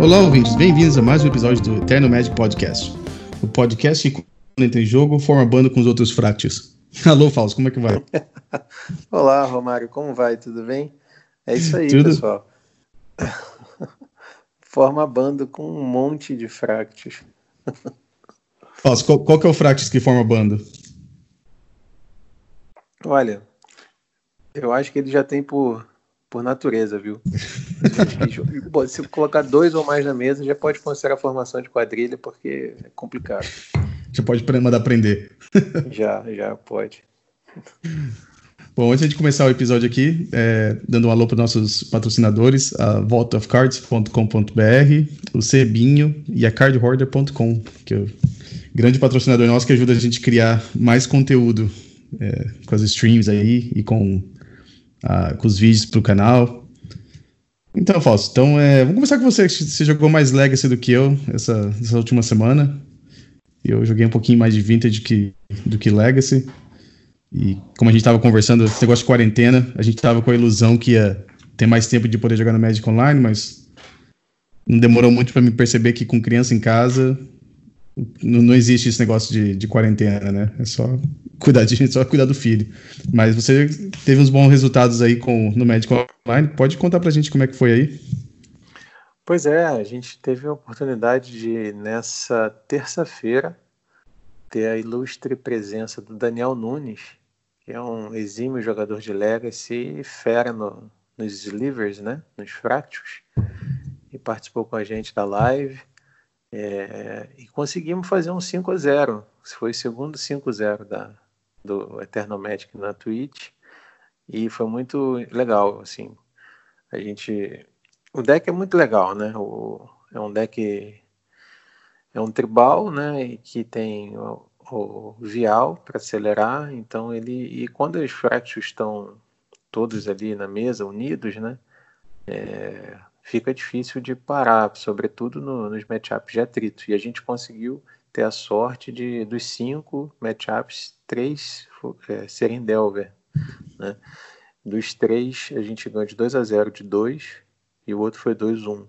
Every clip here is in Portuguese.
Olá, ouvintes, bem-vindos a mais um episódio do Eterno Magic Podcast. O podcast que, quando entra em jogo, forma bando com os outros fractals. Alô, Fausto, como é que vai? Olá, Romário, como vai? Tudo bem? É isso aí, Tudo? pessoal. Forma bando com um monte de fractals. Fausto, qual que é o fractus que forma bando? Olha, eu acho que ele já tem por natureza, viu? Se colocar dois ou mais na mesa, já pode considerar a formação de quadrilha, porque é complicado. Já pode mandar prender. Já pode. Bom, antes de começar o episódio aqui, dando um alô para nossos patrocinadores, a vaultofcards.com.br, o Cebinho e a cardhoarder.com, que é o grande patrocinador nosso que ajuda a gente a criar mais conteúdo com as streams aí e com os vídeos pro canal. Então, Fausto, vamos começar com você. Você jogou mais Legacy do que eu essa última semana. Eu joguei um pouquinho mais de Vintage do que Legacy. E como a gente estava conversando, esse negócio de quarentena, a gente estava com a ilusão que ia ter mais tempo de poder jogar no Magic Online, mas não demorou muito para me perceber que com criança em casa não existe esse negócio de quarentena, né? É só cuidar do filho. Mas você teve uns bons resultados aí no Magic Online. Pode contar pra gente como é que foi aí? Pois é, a gente teve a oportunidade de, nessa terça-feira, ter a ilustre presença do Daniel Nunes, que é um exímio jogador de Legacy e fera nos slivers, né? Nos fractals, e participou com a gente da live. E conseguimos fazer um 5-0. Foi o segundo 5-0 do Eternal Magic na Twitch. E foi muito legal, assim. O deck é muito legal, né? É um deck... É um tribal, né? E que tem o vial para acelerar. Então E quando os fractals estão todos ali na mesa, unidos, né? Fica difícil de parar, sobretudo nos matchups de atrito. E a gente conseguiu ter a sorte dos 5 matchups, 3 serem Delver, né? Dos 3, a gente ganhou de 2-0 de 2 e o outro foi 2-1.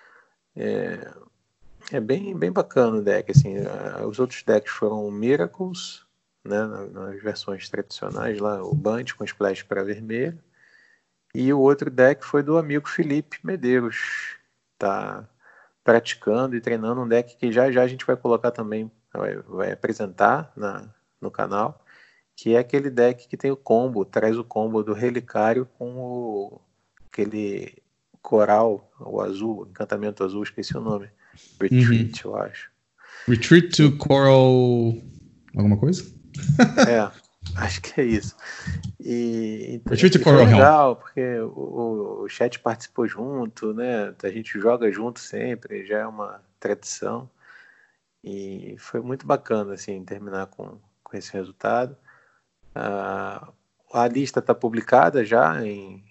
É bem bacana o deck. Assim, os outros decks foram Miracles, né, nas versões tradicionais, lá, o Band com splash para vermelho. E o outro deck foi do amigo Felipe Medeiros. Tá praticando e treinando um deck que já a gente vai colocar também, vai apresentar no canal, que é aquele deck que tem o combo, traz o combo do Relicário com aquele coral, o azul, encantamento azul, esqueci o nome. Retreat, eu acho. Retreat to Coral... alguma coisa? Acho que é isso. Então, Retreat to foi Coral Helm. legal, porque o chat participou junto, né? A gente joga junto sempre, já é uma tradição. E foi muito bacana, assim, terminar com esse resultado. A lista está publicada já em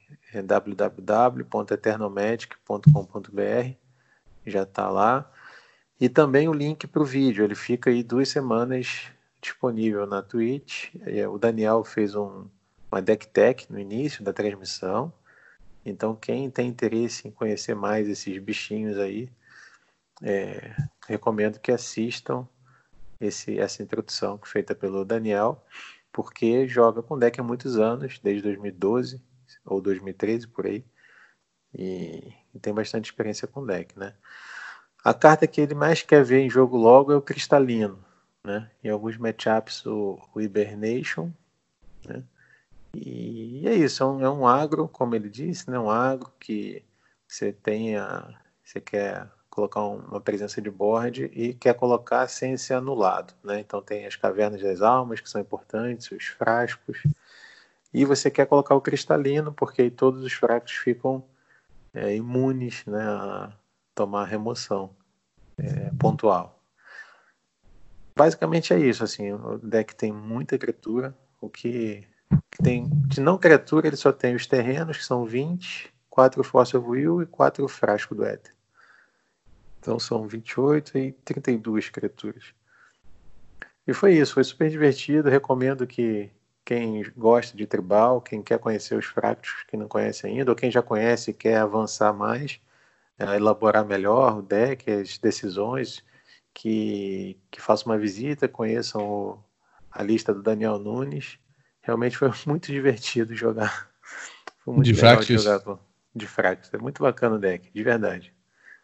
www.eternalmagic.com.br, já está lá. E também o link para o vídeo, ele fica aí 2 semanas disponível na Twitch. O Daniel fez uma deck tech no início da transmissão. Então, quem tem interesse em conhecer mais esses bichinhos aí, recomendo que assistam essa introdução feita pelo Daniel, porque joga com deck há muitos anos, desde 2012 ou 2013, por aí, e tem bastante experiência com deck, né? A carta que ele mais quer ver em jogo logo é o Cristalino, né? Em alguns matchups o Hibernation, né? E é isso, é um agro, como ele disse, né? Um agro que você quer colocar uma presença de board e quer colocar sem ser anulado, né? Então tem as cavernas das almas que são importantes, os frascos, e você quer colocar o cristalino porque aí todos os frascos ficam imunes, né, a tomar remoção pontual. Basicamente é isso, assim, o deck tem muita criatura, o que tem de não criatura ele só tem os terrenos, que são 20, 4 Force of Will e 4 frascos do Éter. Então são 28 e 32 criaturas. E foi isso, foi super divertido. Recomendo que quem gosta de tribal, quem quer conhecer os fractos que não conhece ainda, ou quem já conhece e quer avançar mais, a elaborar melhor o deck, as decisões, que façam uma visita, conheçam a lista do Daniel Nunes. Realmente foi muito divertido jogar. Foi muito De legal de Fractus. jogar de Fractus. É muito bacana o deck, de verdade.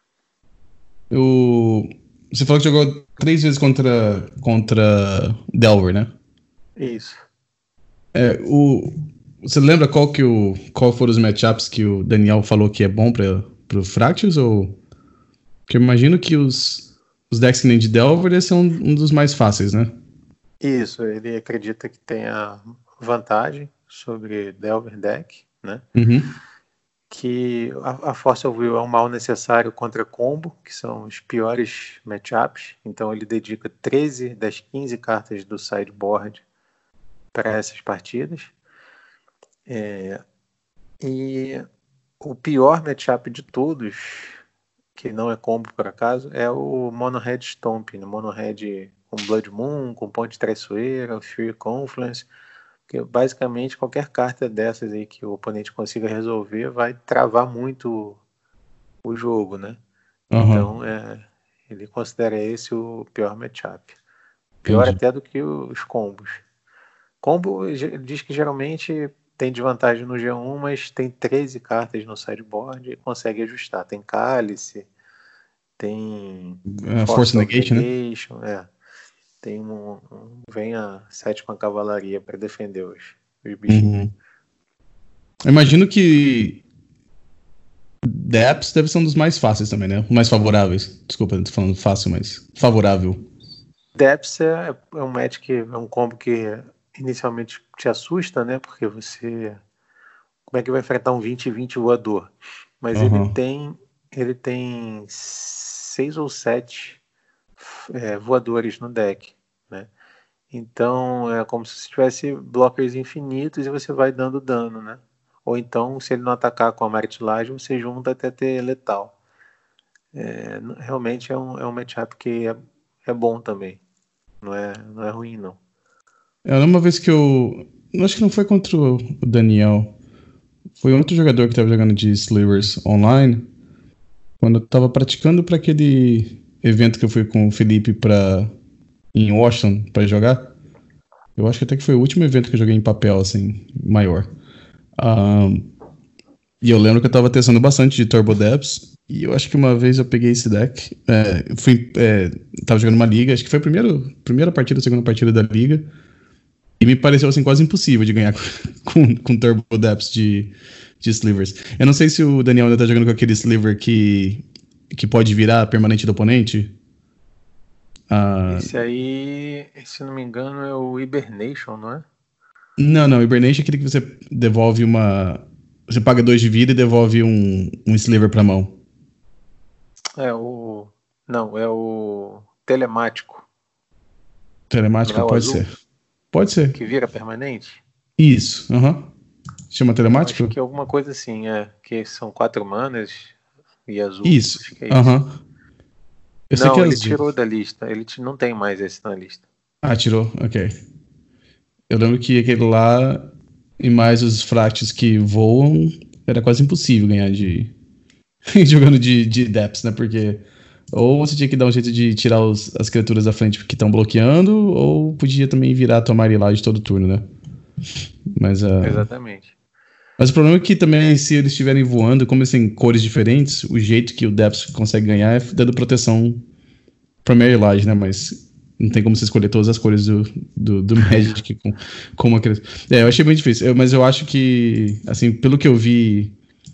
Você falou que jogou 3 vezes contra Delver, né? Isso. Você lembra qual foram os matchups que o Daniel falou que é bom pro Fractus? Porque eu imagino que os decks que nem de Delver são um dos mais fáceis, né? Isso, ele acredita que tenha vantagem sobre Delver Deck, né? Uhum. Que a Force of Will é um mal necessário contra combo, que são os piores matchups. Então ele dedica 13 das 15 cartas do sideboard para essas partidas. E o pior matchup de todos, que não é combo por acaso, é o Mono Red Stomp, né? Mono Red com Blood Moon, com Ponte Traiçoeira, Fury Confluence. Porque basicamente qualquer carta dessas aí que o oponente consiga resolver vai travar muito o jogo, né? Uhum. Então ele considera esse o pior matchup. Pior Entendi. até do que os combos. Combo ele diz que geralmente tem desvantagem no G1, mas tem 13 cartas no sideboard e consegue ajustar. Tem Cálice, tem Force Force of Negation, né? Negation, tem vem a sétima cavalaria para defender os bichinhos. Uhum. Eu imagino que Depths deve ser um dos mais fáceis também, né? Mais favoráveis. Desculpa, eu tô falando fácil, mas favorável. Depths é um match que é um combo que inicialmente te assusta, né? Porque você como é que vai enfrentar um 20-20 voador? Mas Uhum. ele tem 6 ou 7 voadores no deck, né? Então é como se tivesse blockers infinitos e você vai dando dano, né? Ou então, se ele não atacar com a martilagem, você junta até ter letal. Realmente é um matchup que é bom também. Não é ruim, não. Uma vez que eu acho que não foi contra o Daniel. Foi outro jogador que tava jogando de Slivers online. Quando eu tava praticando pra aquele evento que eu fui com o Felipe em Washington pra jogar. Eu acho que até que foi o último evento que eu joguei em papel, assim, maior. E eu lembro que eu tava testando bastante de Turbo Depths. E eu acho que uma vez eu peguei esse deck. Tava jogando uma liga, acho que foi a primeira partida, a segunda partida da liga. E me pareceu assim quase impossível de ganhar com Turbo Depths de Slivers. Eu não sei se o Daniel ainda tá jogando com aquele Sliver que pode virar permanente do oponente. Esse aí, se não me engano, é o Hibernation, não é? Não, Hibernation é aquele que você devolve uma. Você paga 2 de vida e devolve um Sliver pra mão. Não, é o Telemático. Não Telemático é o pode azul? ser. Pode ser. Que vira permanente? Isso, aham. Chama Eu acho telemático? que é alguma coisa assim, que são 4 manas e azul. Isso, Acho que é isso. aham. Eu sei que Não, é ele azul. tirou da lista. Ele não tem mais esse na lista. Ah, tirou? Ok. Eu lembro que aquele lá, e mais os frates que voam, era quase impossível ganhar jogando de Depths, né? Porque ou você tinha que dar um jeito de tirar as criaturas da frente que estão bloqueando, ou podia também virar a tua Marilage todo turno, né? Mas, Exatamente. mas o problema é que também, se eles estiverem voando, como eles têm cores diferentes, o jeito que o Depths consegue ganhar é dando proteção pra Marilage, né? Mas não tem como você escolher todas as cores do Magic com uma criatura. Eu achei muito difícil. Mas eu acho que, assim, pelo que eu vi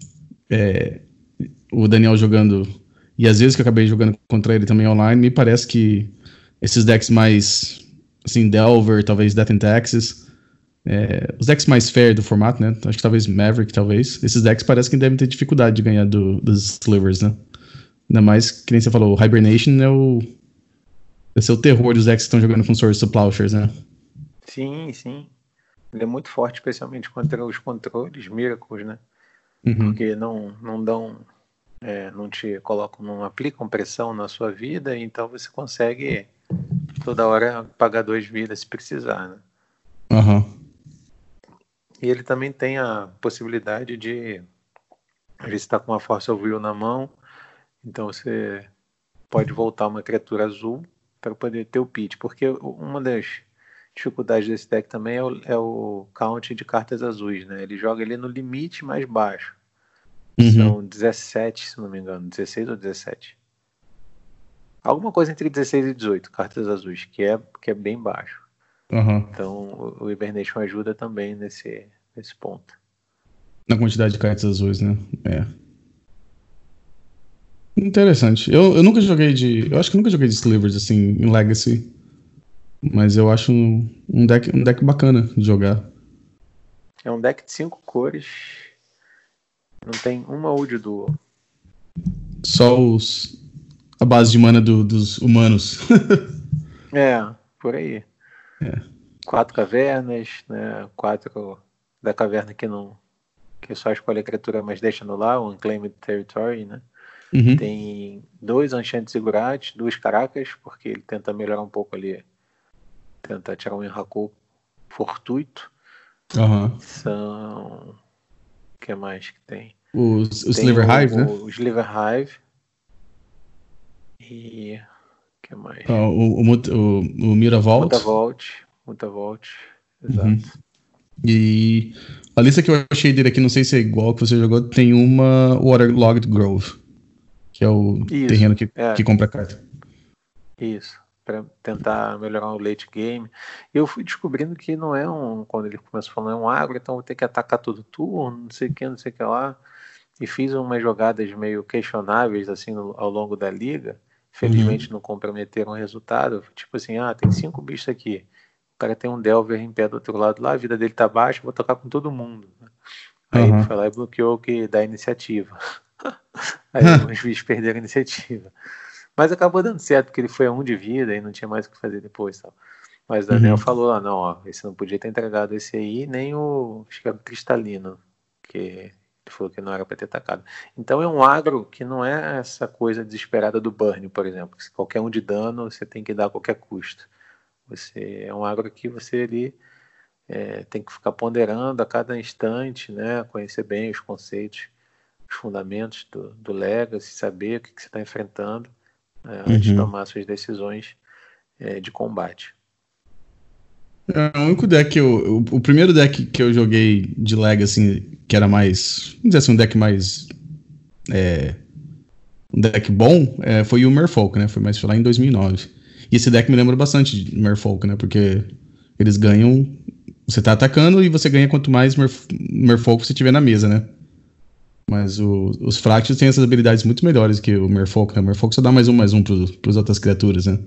o Daniel jogando, e às vezes que eu acabei jogando contra ele também online, me parece que esses decks mais, assim, Delver, talvez Death and Taxes, os decks mais fair do formato, né? Acho que talvez Maverick, talvez. Esses decks parecem que devem ter dificuldade de ganhar dos Slivers, né? Ainda mais, que nem você falou, o Hibernation deve ser o terror dos decks que estão jogando com Swords to Plowshares, né? Sim, sim. Ele é muito forte, especialmente contra os controles Miracles, né? Uhum. Porque não dão. Não te colocam, não aplicam pressão na sua vida, então você consegue toda hora pagar 2 vidas se precisar, né? Aham. E ele também tem a possibilidade de, às vezes está com uma Force of Will na mão Então você pode voltar uma criatura azul para poder ter o pitch, porque uma das dificuldades desse deck também é o count de cartas azuis, né? Ele joga ele no limite mais baixo. São 17, se não me engano, 16 ou 17. Alguma coisa entre 16 e 18 cartas azuis, que é bem baixo. Então o Hibernation ajuda também nesse ponto. Na quantidade de cartas azuis, né? Interessante. Eu nunca joguei eu acho que nunca joguei de Slivers assim em Legacy. Mas eu acho um deck bacana de jogar. É um deck de 5 cores. Não tem uma Old Duel. Só a base de mana dos humanos. Por aí. 4 cavernas, né? 4 da caverna que só escolhe a criatura, mas deixa no lar, o Unclaimed Territory, né? Tem 2 Enchanted Ziggurat, 2 Caracas, porque ele tenta melhorar um pouco ali, tenta tirar um Enraku fortuito. São... O que mais que tem? O Sliver Hive, né? O Sliver Hive. E... O que mais? O Mutavault. Mutavault, exato. E a lista que eu achei dele aqui, não sei se é igual que você jogou, tem uma Waterlogged Grove, que é o terreno que compra carta. Isso, para tentar melhorar o late game. Eu fui descobrindo que não é quando ele começou falando, é um agro, então vou ter que atacar todo turno, não sei o que lá. E fiz umas jogadas meio questionáveis assim ao longo da liga. Felizmente não comprometeram o resultado. Tipo assim, tem 5 bichos aqui. O cara tem um Delver em pé do outro lado lá, a vida dele tá baixa, vou tocar com todo mundo. Aí ele foi lá e bloqueou que dá iniciativa. Aí os bichos perderam a iniciativa. Mas acabou dando certo, porque ele foi a 1 de vida e não tinha mais o que fazer depois. Tal. Mas o Daniel falou lá, não, esse não podia ter entregado esse aí, nem acho que era o Cristalino, que ele falou que não era para ter atacado. Então é um agro que não é essa coisa desesperada do Burn, por exemplo, que qualquer 1 de dano você tem que dar a qualquer custo. É um agro que você ali tem que ficar ponderando a cada instante, né, conhecer bem os conceitos, os fundamentos do Legacy, saber o que você está enfrentando, antes de tomar suas decisões de combate. O único deck o primeiro deck que eu joguei de Legacy, que era mais, vamos dizer assim, um deck mais um deck bom, foi o Merfolk, né? Foi lá em 2009. E esse deck me lembra bastante de Merfolk, né? Porque eles ganham, você tá atacando e você ganha quanto mais Merfolk você tiver na mesa, né? Mas os Fractals têm essas habilidades muito melhores que o Merfolk, né? O Merfolk só dá mais um pros outras criaturas, né?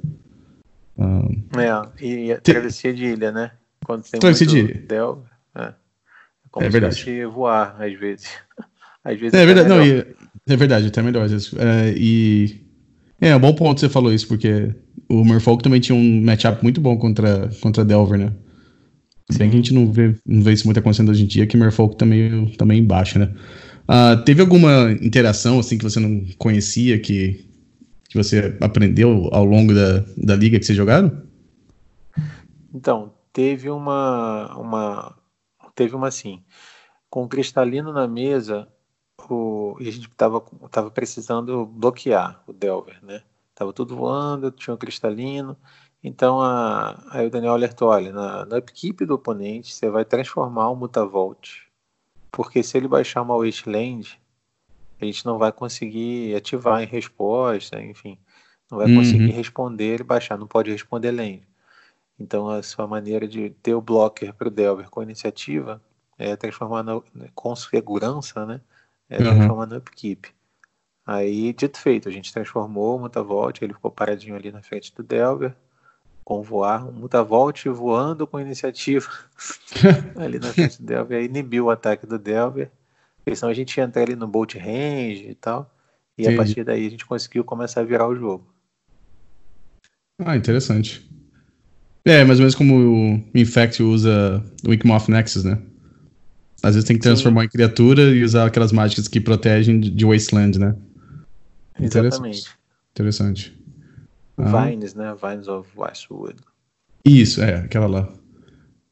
E a travessia de ilha, né? Quando tem travessia muito de ilha. Delver, é como se verdade. fosse voar, às vezes. Às vezes é verdade, melhor. É verdade, até melhor às vezes. É um bom ponto que você falou isso, porque o Merfolk também tinha um matchup muito bom contra Delver, né? Se bem que a gente não vê isso muito acontecendo hoje em dia, que Merfolk também baixa, né? Teve alguma interação assim que você não conhecia, que você aprendeu ao longo da liga que vocês jogaram? Então, teve uma assim, com o Cristalino na mesa, e a gente tava precisando bloquear o Delver, né? Tava tudo voando, tinha o Cristalino, então aí o Daniel alertou, olha, na upkeep do oponente, você vai transformar o Mutavault, porque se ele baixar uma Wasteland, a gente não vai conseguir ativar em resposta, enfim, não vai conseguir responder ele baixar, não pode responder land. Então a sua maneira de ter o blocker para o Delver com iniciativa é transformar com segurança, né? Transformar no upkeep. Aí, dito feito, a gente transformou o Mutavault, ele ficou paradinho ali na frente do Delver, com voar, o Mutavault voando com iniciativa ali na frente do Delver, aí inibiu o ataque do Delver, porque senão a gente ia entrar ali no Bolt Range e tal, e Entendi. A partir daí a gente conseguiu começar a virar o jogo. Interessante. Mais ou menos como o Infect usa o Inkmoth Nexus, né? Às vezes tem que transformar em criatura e usar aquelas mágicas que protegem de Wasteland, né? Exatamente. Interessante. Vines, né? Vines of Westwood. Isso, aquela lá.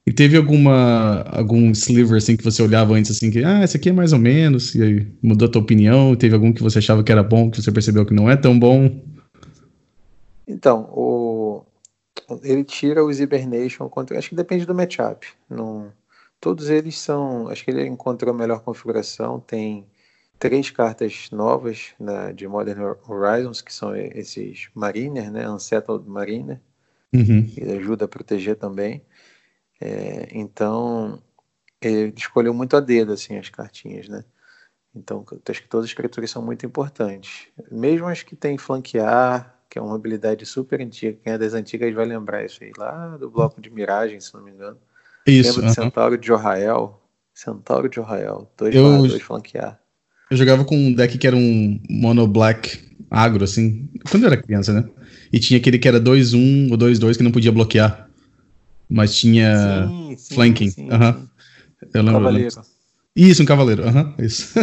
E teve algum sliver assim que você olhava antes assim que, esse aqui é mais ou menos, e aí mudou a tua opinião? Teve algum que você achava que era bom, que você percebeu que não é tão bom? Então, ele tira os Hibernation contra. Acho que depende do matchup. Não, todos eles são. Acho que ele encontrou a melhor configuração. Tem 3 cartas novas de Modern Horizons, que são esses Mariner, né? Unsettled Mariner. Uhum. Ele ajuda a proteger também. Então, ele escolheu muito a dedo assim, as cartinhas, né? Então, acho que todas as criaturas são muito importantes. Mesmo as que tem flanquear, que é uma habilidade super antiga, quem é das antigas vai lembrar isso aí, lá do bloco de miragem, se não me engano. Isso, Lembra do Centauro de Jorrael? Centauro de Jorrael, 2/2 flanquear. Eu jogava com um deck que era um mono black agro, assim, quando eu era criança, né? E tinha aquele que era 2/1 ou 2/2 que não podia bloquear, mas tinha flanking. Sim. Eu Um lembro. cavaleiro. Isso, um cavaleiro. Isso.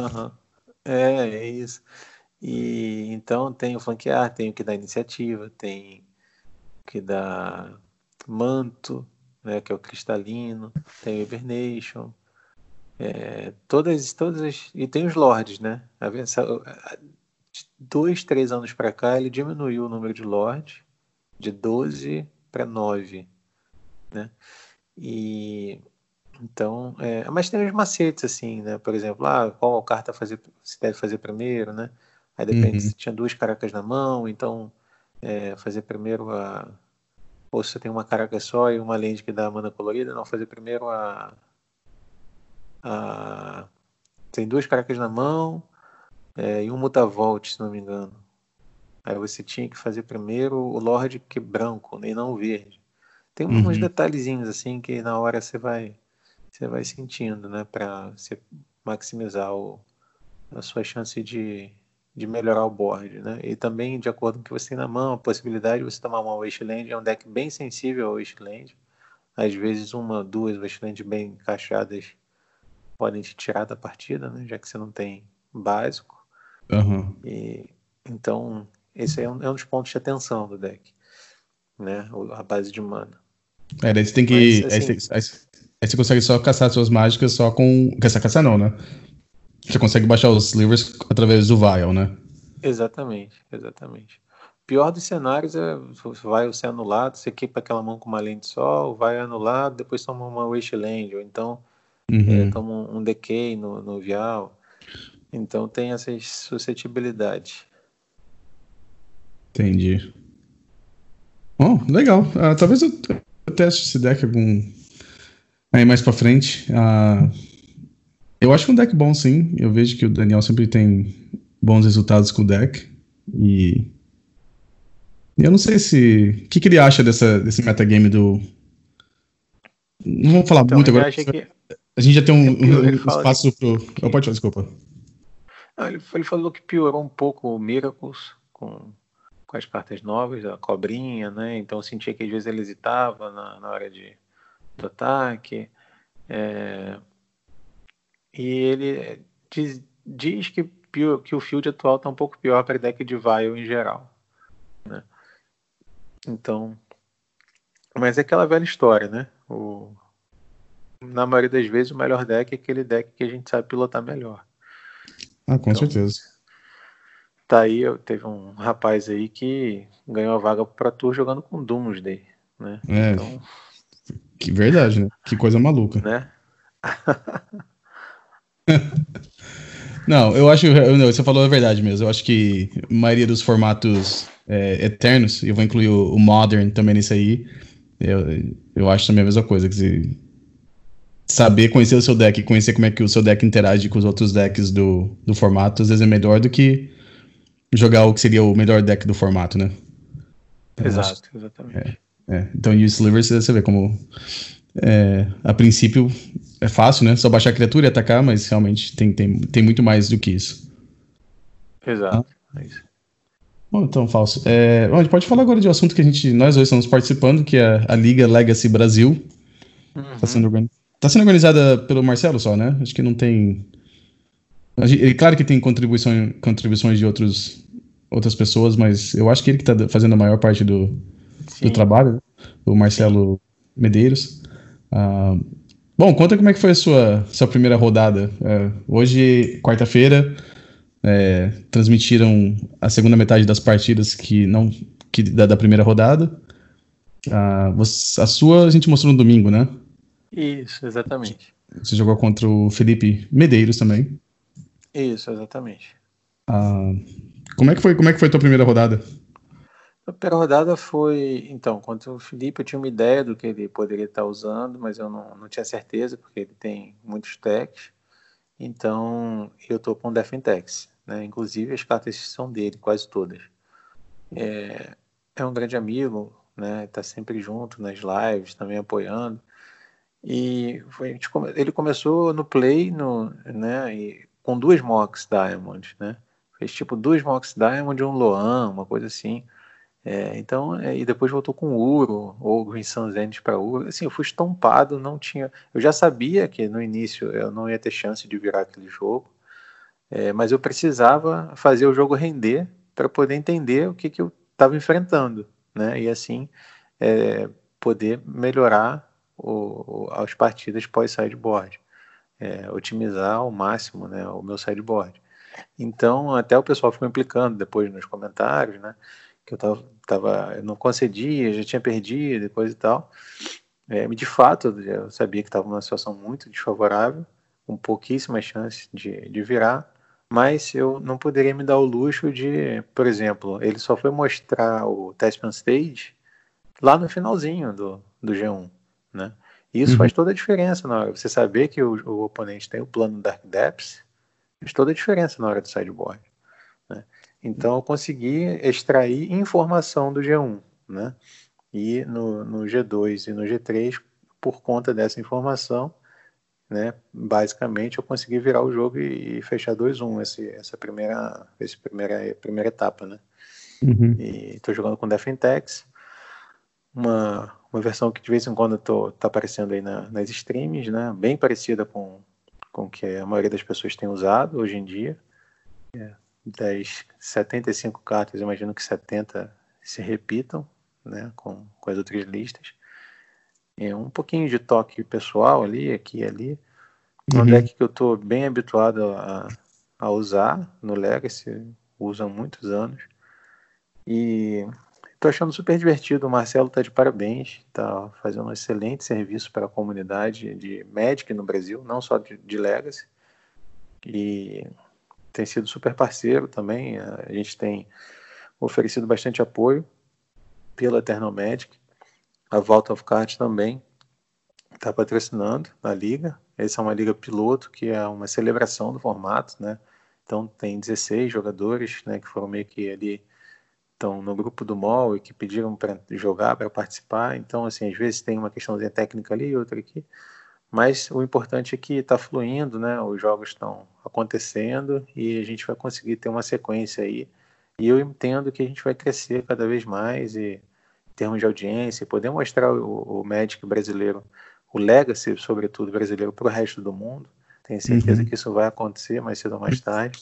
É isso. E então tem o flanquear, tem o que dá iniciativa, tem o que dá manto, né, que é o cristalino, tem o hibernation, todas e tem os lords, né? 2, 3 anos para cá ele diminuiu o número de lords de 12 para 9, né? E então, mas tem uns macetes assim, né? Por exemplo, qual carta se deve fazer primeiro, né? Aí depende se tinha 2 caracas na mão, então fazer primeiro ou se você tem uma caraca só e uma land que dá mana colorida, não, fazer primeiro tem 2 caracas na mão e um mutavolt, se não me engano. Aí você tinha que fazer primeiro o Lorde que é branco, e não o verde. Tem uns detalhezinhos assim que na hora você vai sentindo, né, para você maximizar a sua chance de melhorar o board, né? E também, de acordo com o que você tem na mão, a possibilidade de você tomar uma Wasteland é um deck bem sensível ao Wasteland. Às vezes 1, 2 Wasteland bem encaixadas podem te tirar da partida, né? Já que você não tem básico. E então esse é um dos pontos de atenção do deck, né? A base de mana. Daí você tem que. Mas, assim, aí você consegue só caçar suas mágicas só com. Caçar não, né? Você consegue baixar os slivers através do Vial, né? Exatamente. Pior dos cenários é vai ser anulado, você equipa aquela mão com uma lente só, vai anulado, depois toma uma Wasteland, ou então toma um decay no Vial. Então tem essas suscetibilidades. Entendi. Bom, legal. Talvez eu teste esse deck aí mais pra frente. Eu acho que é um deck bom, sim. Eu vejo que o Daniel sempre tem bons resultados com o deck. E eu não sei o que ele acha desse metagame do... Não vamos falar muito agora. A gente já tem um espaço pro... Pode falar, desculpa. Não, ele falou que piorou um pouco o Miracles com as cartas novas, a cobrinha, né? Então eu sentia que às vezes ele hesitava na hora do ataque. E ele diz que o field atual está um pouco pior para deck de Vial em geral, né? Então, mas é aquela velha história, né? Na maioria das vezes o melhor deck é aquele deck que a gente sabe pilotar melhor. Com certeza. Tá aí, teve um rapaz aí que ganhou a vaga pro Tour jogando com Doomsday, né? Então, que verdade, né? Que coisa maluca. Né? Não, eu acho você falou a verdade mesmo. Eu acho que a maioria dos formatos eternos, eu vou incluir o Modern também nisso aí, eu acho também a mesma coisa. Que saber conhecer o seu deck, conhecer como é que o seu deck interage com os outros decks do formato, às vezes é melhor do que jogar o que seria o melhor deck do formato, né? Exatamente. Então, e o Sliver, você vê como a princípio é fácil, né? Só baixar a criatura e atacar, mas realmente tem muito mais do que isso. Exato. É isso. Bom, então, Falso. A gente pode falar agora de um assunto que nós dois estamos participando, que é a Liga Legacy Brasil. Está sendo organizada pelo Marcelo só, né? Acho que não tem... Claro que tem contribuições de outras pessoas, mas eu acho que ele que está fazendo a maior parte do trabalho, né? O Marcelo Medeiros. Ah, bom, conta como é que foi a sua primeira rodada. Hoje, quarta-feira, transmitiram a segunda metade das partidas da primeira rodada. A sua a gente mostrou no domingo, né? Isso, exatamente. Você jogou contra o Felipe Medeiros também. Isso, exatamente. Como é que foi a tua primeira rodada? A primeira rodada foi, então, contra o Felipe, eu tinha uma ideia do que ele poderia estar usando, mas eu não tinha certeza, porque ele tem muitos techs. Então, eu estou com o Defentex, né? Inclusive, as cartas são dele, quase todas. É um grande amigo, né? Tá sempre junto nas lives, também apoiando. E ele começou no Play, né? Com 2 Mox Diamond, né? Fez tipo 2 Mox Diamond e um Loan, uma coisa assim. Então, e depois voltou com Uro, ou Green Sun Zenith para Uro. Assim, eu fui estompado, não tinha. Eu já sabia que no início eu não ia ter chance de virar aquele jogo, mas eu precisava fazer o jogo render para poder entender o que eu estava enfrentando, né? E assim poder melhorar as partidas pós-sideboard, otimizar ao máximo, né, o meu sideboard. Então, até o pessoal ficou implicando depois nos comentários, né? Que eu não concedia, já tinha perdido e coisa e tal. De fato, eu sabia que estava numa situação muito desfavorável, com pouquíssimas chances de virar, mas eu não poderia me dar o luxo de, por exemplo, ele só foi mostrar o Thespian Stage lá no finalzinho do G1, né? E isso faz toda a diferença na hora. Você saber que o oponente tem o plano Dark Depths faz toda a diferença na hora do sideboard, né? Então eu consegui extrair informação do G1, né? E no G2 e no G3, por conta dessa informação, né, basicamente eu consegui virar o jogo e fechar 2-1 essa primeira etapa, né? Uhum. E estou jogando com Defentex, uma versão que de vez em quando tá aparecendo aí nas streams, né? Bem parecida com o que a maioria das pessoas tem usado hoje em dia. Das 75 cartas, eu imagino que 70 se repitam, né, com as outras listas. Um pouquinho de toque pessoal ali, aqui e ali. Um deck que eu estou bem habituado a usar no Legacy, uso há muitos anos. E estou achando super divertido. O Marcelo está de parabéns, está fazendo um excelente serviço para a comunidade de Magic no Brasil, não só de Legacy. E tem sido super parceiro também. A gente tem oferecido bastante apoio pela Eternal Magic. A Vault of Cards também está patrocinando a liga. Essa é uma liga piloto, que é uma celebração do formato, né? Então tem 16 jogadores, né, que foram meio que ali, estão no grupo do MOL e que pediram para jogar, para participar. Então, assim, às vezes tem uma questãozinha técnica ali, outra aqui, mas o importante é que está fluindo, né? Os jogos estão acontecendo e a gente vai conseguir ter uma sequência aí. E eu entendo que a gente vai crescer cada vez mais e, em termos de audiência, poder mostrar o Magic brasileiro, o Legacy, sobretudo, brasileiro para o resto do mundo. Tenho certeza que isso vai acontecer mais cedo ou mais tarde.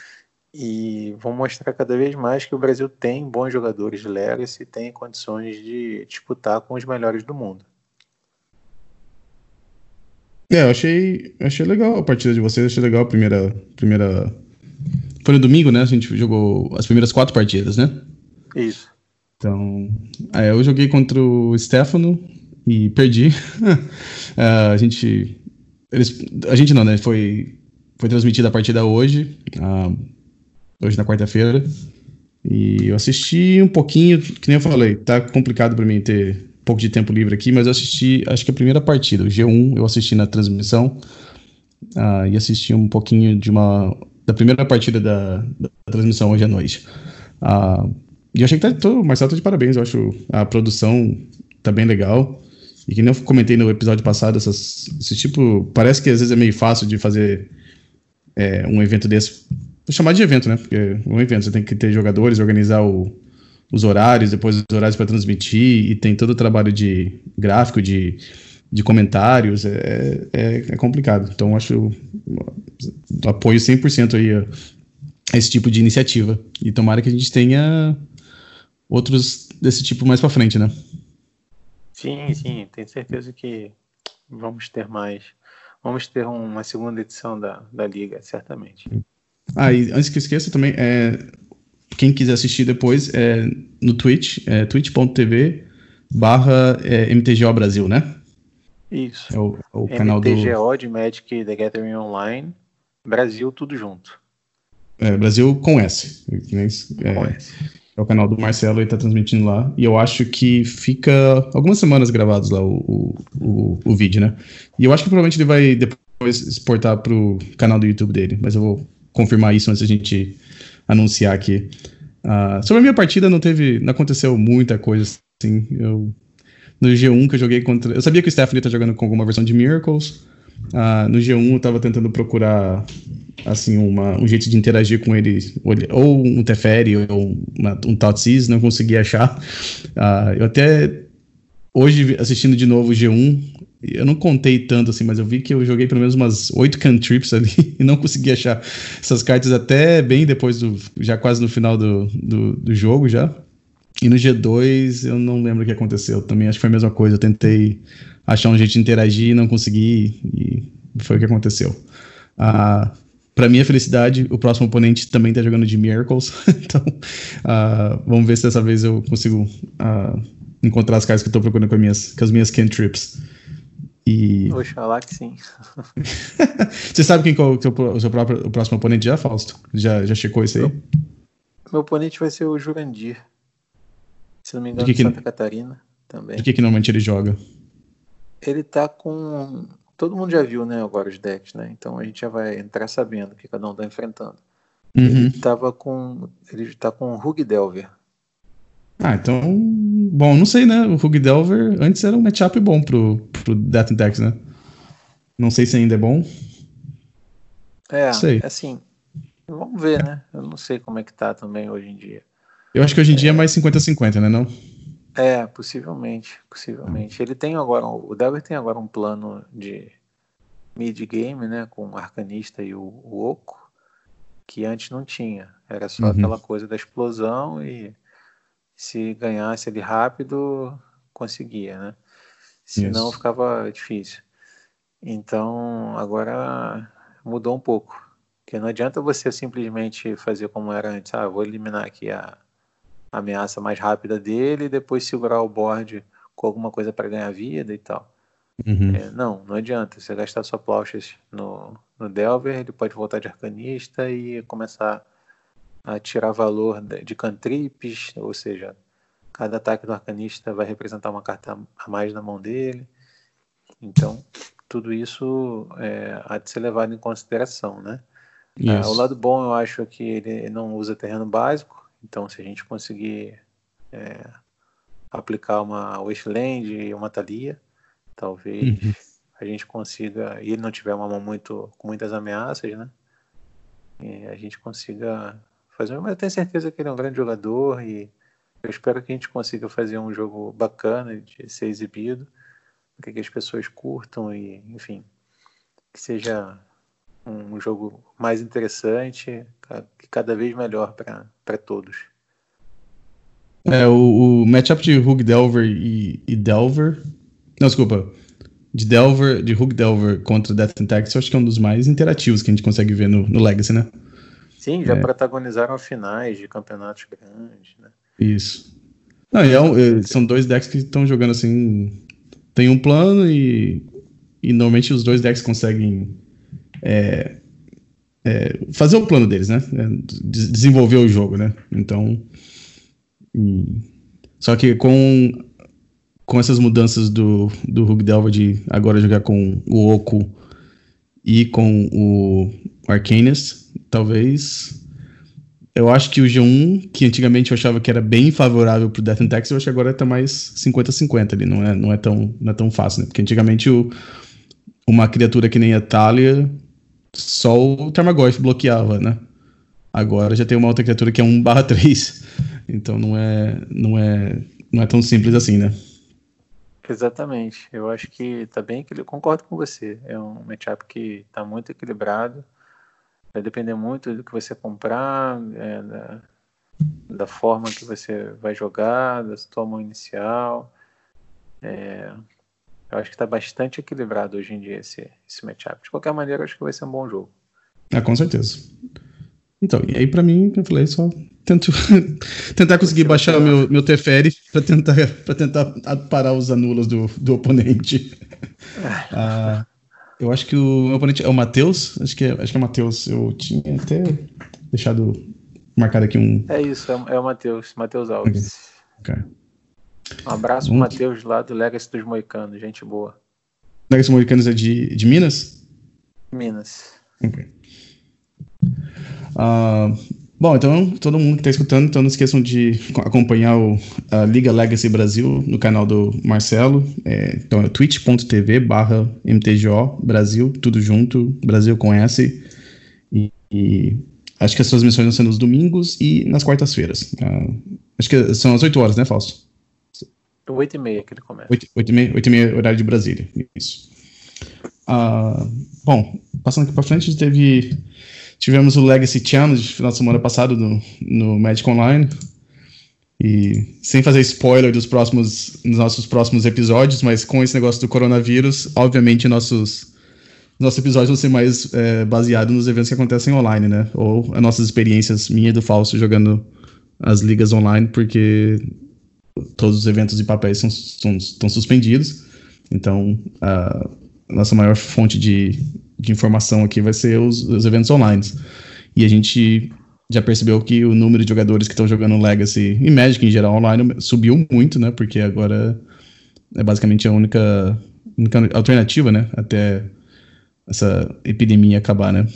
E vão mostrar cada vez mais que o Brasil tem bons jogadores de Legacy e tem condições de disputar com os melhores do mundo. Eu achei legal a partida de vocês, achei legal a primeira... Foi no domingo, né? A gente jogou as primeiras 4 partidas, né? Isso. Então, eu joguei contra o Stefano e perdi. A gente não, né? Foi transmitida a partida hoje na quarta-feira. E eu assisti um pouquinho, que nem eu falei, tá complicado pra mim ter um pouco de tempo livre aqui, mas eu assisti, acho que a primeira partida, o G1, eu assisti na transmissão, e assisti um pouquinho da primeira partida da transmissão hoje à noite. E eu achei que o Marcelo tá de parabéns, eu acho a produção tá bem legal. E que nem eu comentei no episódio passado, esse tipo, parece que às vezes é meio fácil de fazer um evento desse. Vou chamar de evento, né? Porque um evento, você tem que ter jogadores, organizar os horários, depois os horários para transmitir, e tem todo o trabalho de gráfico, de comentários, é complicado. Então, acho apoio 100% aí a esse tipo de iniciativa. E tomara que a gente tenha outros desse tipo mais para frente, né? Sim, tenho certeza que Vamos ter mais. Vamos ter uma segunda edição da Liga, certamente. E antes que eu esqueça também, quem quiser assistir depois, no Twitch, twitch.tv/MTGO Brasil, né? Isso. É o canal do... MTGO de Magic The Gathering Online, Brasil, tudo junto. Brasil com S. Com S. É o canal do Marcelo, ele tá transmitindo lá. E eu acho que fica algumas semanas gravados lá o vídeo, né? E eu acho que provavelmente ele vai depois exportar pro canal do YouTube dele. Mas eu vou confirmar isso antes da gente anunciar aqui. Sobre a minha partida, não aconteceu muita coisa assim. No G1 que eu joguei contra... Eu sabia que o Stephanie tá jogando com alguma versão de Miracles. No G1 eu tava tentando procurar assim, um jeito de interagir com ele, ou um Teferi, ou um Thoughtseize, não consegui achar. Eu até, hoje, assistindo de novo o G1, eu não contei tanto assim, mas eu vi que eu joguei pelo menos umas 8 cantrips ali, e não consegui achar essas cartas até bem depois, já quase no final do jogo já. E no G2 eu não lembro o que aconteceu, também acho que foi a mesma coisa, eu tentei achar um jeito de interagir e não consegui, e foi o que aconteceu. Pra minha felicidade, o próximo oponente também tá jogando de Miracles. Então, vamos ver se dessa vez eu consigo encontrar as cartas que eu tô procurando com as minhas cantrips. Oxalá que sim. Você sabe quem é o próximo oponente já, Fausto? Já checou isso aí? Meu oponente vai ser o Jurandir. Se não me engano, de Santa Catarina também. De que normalmente ele joga? Ele tá com... Todo mundo já viu, né, agora os decks, né? Então a gente já vai entrar sabendo o que cada um tá enfrentando. Uhum. Ele tá com o Hug Delver. Então... Bom, não sei, né? O Hug Delver antes era um matchup bom pro Death and Tax, né? Não sei se ainda é bom. Sei. Assim, vamos ver, né? Eu não sei como é que tá também hoje em dia. Eu acho que hoje em dia é mais 50-50, né, não? Possivelmente. Ele tem agora, o Delver tem agora um plano de mid-game, né, com o Arcanista e o Oco, que antes não tinha. Era só aquela coisa da explosão e se ganhasse ele rápido, conseguia, né? Senão ficava difícil. Então, agora mudou um pouco. Porque não adianta você simplesmente fazer como era antes. Vou eliminar aqui a ameaça mais rápida dele e depois segurar o board com alguma coisa para ganhar vida e tal. Não adianta. Você gastar sua Plauchas no Delver, ele pode voltar de Arcanista e começar a tirar valor de cantrips, ou seja, cada ataque do Arcanista vai representar uma carta a mais na mão dele. Então, tudo isso há de ser levado em consideração, né? O lado bom, eu acho que ele não usa terreno básico, então se a gente conseguir aplicar uma Wasteland e uma Thalia, talvez a gente consiga, e ele não tiver uma mão com muitas ameaças, né? E a gente consiga fazer, mas eu tenho certeza que ele é um grande jogador e eu espero que a gente consiga fazer um jogo bacana de ser exibido, para que as pessoas curtam e, enfim, que seja um jogo mais interessante e cada vez melhor para todos. O matchup de Hug Delver e Delver... Não, desculpa. De Hug Delver contra Death and Tax, eu acho que é um dos mais interativos que a gente consegue ver no Legacy, né? Sim, já protagonizaram finais de campeonatos grandes, né? Isso. São dois decks que estão jogando assim... Tem um plano e normalmente os dois decks conseguem fazer o plano deles, né? Desenvolver o jogo, né? Então... Só que com essas mudanças do Hug Delver de agora jogar com o Oco e com o Arcanist, talvez... Eu acho que o G1, que antigamente eu achava que era bem favorável pro Death and Tax, eu acho que agora tá mais 50-50 ali, não é tão fácil, né? Porque antigamente uma criatura que nem a Thalia, só o Tarmogoyf bloqueava, né? Agora já tem uma outra criatura que é 1/3, então não é tão simples assim, né? Exatamente, eu acho que tá bem equilibrado, concordo com você, é um matchup que tá muito equilibrado. Vai depender muito do que você comprar, da forma que você vai jogar, da sua mão inicial. Eu acho que está bastante equilibrado hoje em dia esse matchup. De qualquer maneira, eu acho que vai ser um bom jogo. Com certeza. Então, e aí pra mim, eu falei, só tentar conseguir baixar o meu Teferi pra tentar parar os anulas do oponente. Eu acho que o meu oponente é o Matheus. Acho que é o Matheus. Eu tinha até deixado marcado aqui um. É isso, é o Matheus Alves. Okay. Um abraço pro Matheus lá do Legacy dos Moicanos, gente boa. Legacy Moicanos é de Minas? Minas. Ok. Bom, então, todo mundo que está escutando, então não esqueçam de acompanhar a Liga Legacy Brasil no canal do Marcelo. Então é twitch.tv/MTGO Brasil, tudo junto, Brasil com S. E acho que as transmissões vão ser nos domingos e nas quartas-feiras. Acho que são às 8 horas, né, Fausto? 8h30 que ele começa. 8h30 horário de Brasília, isso. Bom, passando aqui para frente, tivemos o Legacy Challenge no final de semana passado no Magic Online. E sem fazer spoiler dos nossos próximos episódios, mas com esse negócio do coronavírus, obviamente nossos episódios vão ser mais baseados nos eventos que acontecem online, né? Ou as nossas experiências, minha e do Fausto, jogando as ligas online, porque todos os eventos de papéis estão suspendidos. Então, a nossa maior fonte de informação aqui vai ser os eventos online. E a gente já percebeu que o número de jogadores que estão jogando Legacy e Magic em geral online subiu muito, né? Porque agora é basicamente a única alternativa, né? Até essa epidemia acabar, né?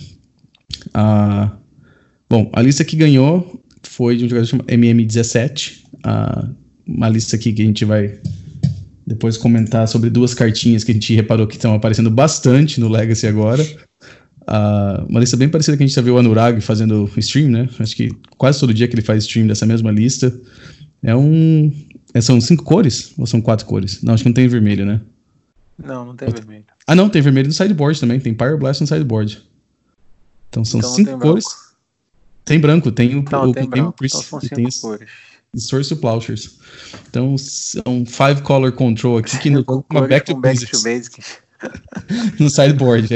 Bom, a lista que ganhou foi de um jogador chamado MM17. Uma lista aqui que a gente vai depois comentar sobre duas cartinhas que a gente reparou que estão aparecendo bastante no Legacy agora. Uma lista bem parecida que a gente já viu o Anurag fazendo stream, né? Acho que quase todo dia que ele faz stream dessa mesma lista. São 5 cores? Ou são 4 cores? Não, acho que não tem vermelho, né? Não tem vermelho. Não, tem vermelho no sideboard também. Tem Pyroblast no sideboard. Então são 5 cores. Branco. Tem branco, tem o tem branco. Então são 5 cores. Source Plowshares. Então são 5 color control aqui que com uma back to basics. No sideboard,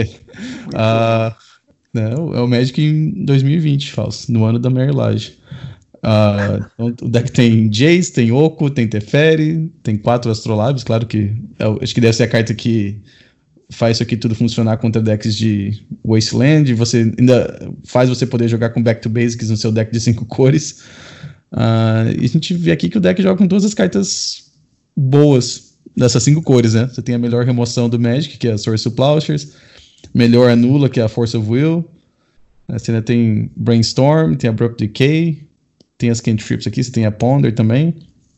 é o Magic em 2020, Fausto, no ano da Mary Lage. Então, o deck tem Jace, tem Oko, tem Teferi, tem 4 Astrolabes, claro que acho que deve ser a carta que faz isso aqui tudo funcionar contra decks de Wasteland, você ainda faz você poder jogar com Back to Basics no seu deck de 5 cores. E a gente vê aqui que o deck joga com todas as cartas boas dessas 5 cores, né? Você tem a melhor remoção do Magic, que é a Source of Plowshares, melhor anula, que é a Force of Will. Você ainda tem Brainstorm, tem Abrupt Decay, tem as cantrips aqui, você tem a Ponder também.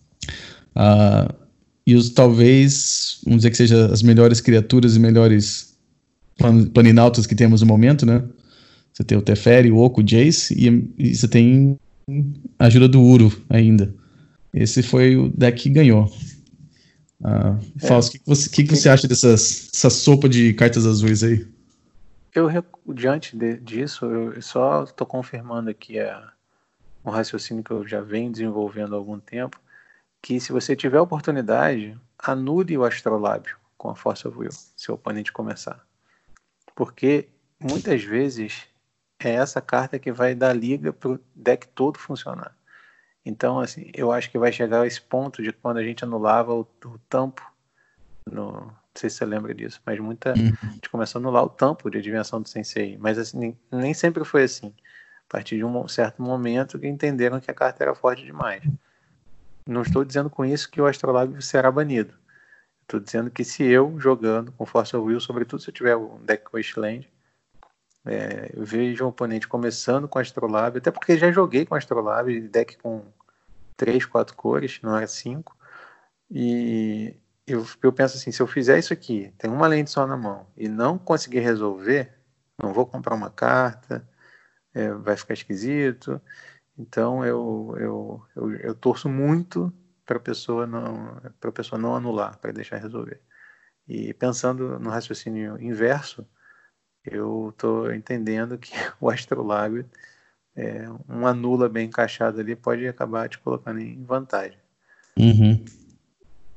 E talvez, vamos dizer que sejam as melhores criaturas e melhores planinautas que temos no momento, né? Você tem o Teferi, o Oko, o Jace, e você tem a ajuda do Uro ainda. Esse foi o deck que ganhou. Fausto, o que você acha dessa sopa de cartas azuis aí? Diante disso, eu só estou confirmando aqui um raciocínio que eu já venho desenvolvendo há algum tempo, que se você tiver oportunidade, anule o Astrolábio com a Force of Will, se o oponente começar. Porque muitas vezes é essa carta que vai dar liga para o deck todo funcionar. Então, assim, eu acho que vai chegar a esse ponto de quando a gente anulava o tampo, não sei se você lembra disso, mas a gente começou a anular o tampo de adivinhação do Sensei, mas assim, nem sempre foi assim. A partir de um certo momento que entenderam que a carta era forte demais. Não estou dizendo com isso que o Astrolábio será banido. Estou dizendo que se eu, jogando com Force of Will, sobretudo se eu tiver um deck Wasteland, eu vejo um oponente começando com Astrolábio, até porque já joguei com Astrolábio, deck com 3, 4 cores, não era 5, e eu penso assim, se eu fizer isso aqui, tem uma lente só na mão, e não conseguir resolver, não vou comprar uma carta, vai ficar esquisito. Então eu torço muito para a pessoa não anular, para deixar resolver. E pensando no raciocínio inverso, eu estou entendendo que o Astrolábio, um anula bem encaixado ali, pode acabar te colocando em vantagem. Uhum.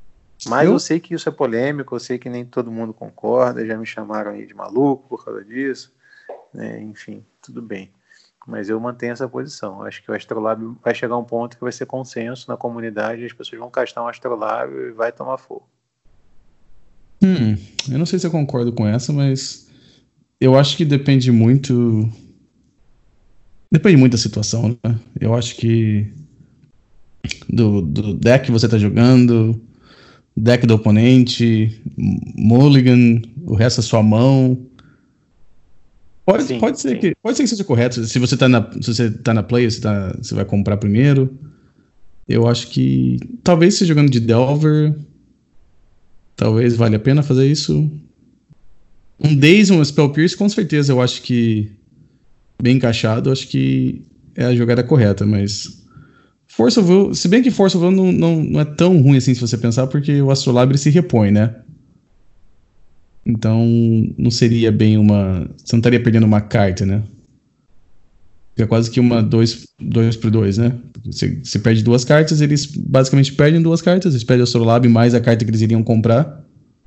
Mas eu sei que isso é polêmico, eu sei que nem todo mundo concorda, já me chamaram aí de maluco por causa disso, né? Enfim, tudo bem. Mas eu mantenho essa posição. Acho que o Astrolab vai chegar a um ponto que vai ser consenso na comunidade, as pessoas vão castar um Astrolab e vai tomar fogo. Eu não sei se eu concordo com essa, mas eu acho que depende muito da situação, né? Eu acho que do deck que você tá jogando, deck do oponente, mulligan, o resto é sua mão. Pode ser que seja correto. Se você tá na play, você vai comprar primeiro. Eu acho que talvez você jogando de Delver, talvez valha a pena fazer isso. Um Daze, um Spell Pierce, com certeza eu acho que bem encaixado, eu acho que é a jogada correta, mas Force of Will, se bem que Force of Will não é tão ruim assim se você pensar, porque o Astrolabe ele se repõe, né? Então não seria bem você não estaria perdendo uma carta, né? É quase que uma 2x2, né? Você perde 2 cartas, eles basicamente perdem 2 cartas, eles perdem o Astrolabe mais a carta que eles iriam comprar.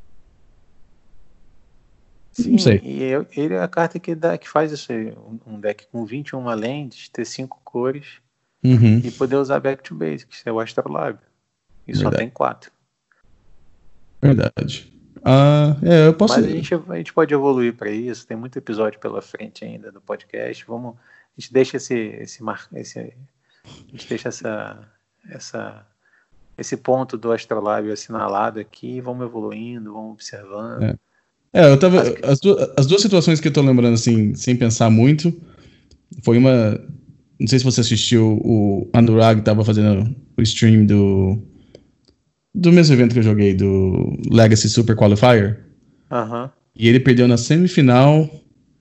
Sim, não sei. E ele é a carta que faz isso aí, um deck com 21 lands, ter 5 cores e poder usar Back to Basics, é o Astrolabe. E só tem 4. Verdade. Eu posso... Mas a gente pode evoluir para isso, tem muito episódio pela frente ainda do podcast. A gente deixa esse ponto do Astrolábio assinalado aqui e vamos evoluindo, vamos observando. As duas situações que eu tô lembrando assim, sem pensar muito, foi uma... Não sei se você assistiu, o Anurag tava fazendo o stream do mesmo evento que eu joguei, do Legacy Super Qualifier. E ele perdeu na semifinal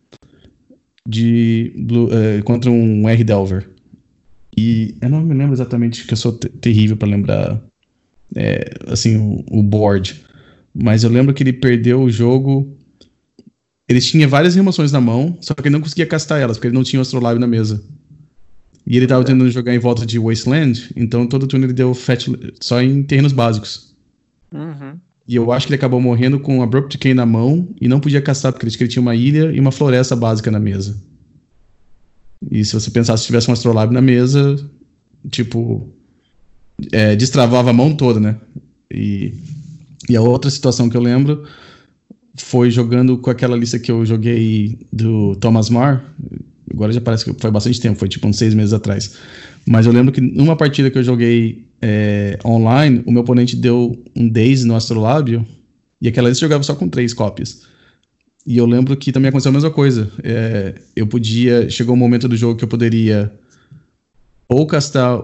contra um R Delver. E eu não me lembro exatamente, que eu sou terrível pra lembrar assim, o board. Mas eu lembro que ele perdeu o jogo. Ele tinha várias remoções na mão, só que ele não conseguia castar elas, porque ele não tinha o Astrolabe na mesa. E ele tava tentando jogar em volta de Wasteland, então todo turno ele deu fetch só em terrenos básicos. E eu acho que ele acabou morrendo com Abrupt Decay na mão e não podia castar, porque ele tinha uma ilha e uma floresta básica na mesa. E se você pensasse se tivesse um Astrolabe na mesa, tipo, destravava a mão toda, né? E a outra situação que eu lembro foi jogando com aquela lista que eu joguei do Thomas Marr. Agora já parece que foi bastante tempo, foi tipo uns 6 meses atrás. Mas eu lembro que numa partida que eu joguei online, o meu oponente deu um Daze no Astrolábio e aquela lista jogava só com 3 cópias. E eu lembro que também aconteceu a mesma coisa. Chegou um momento do jogo que eu poderia ou castar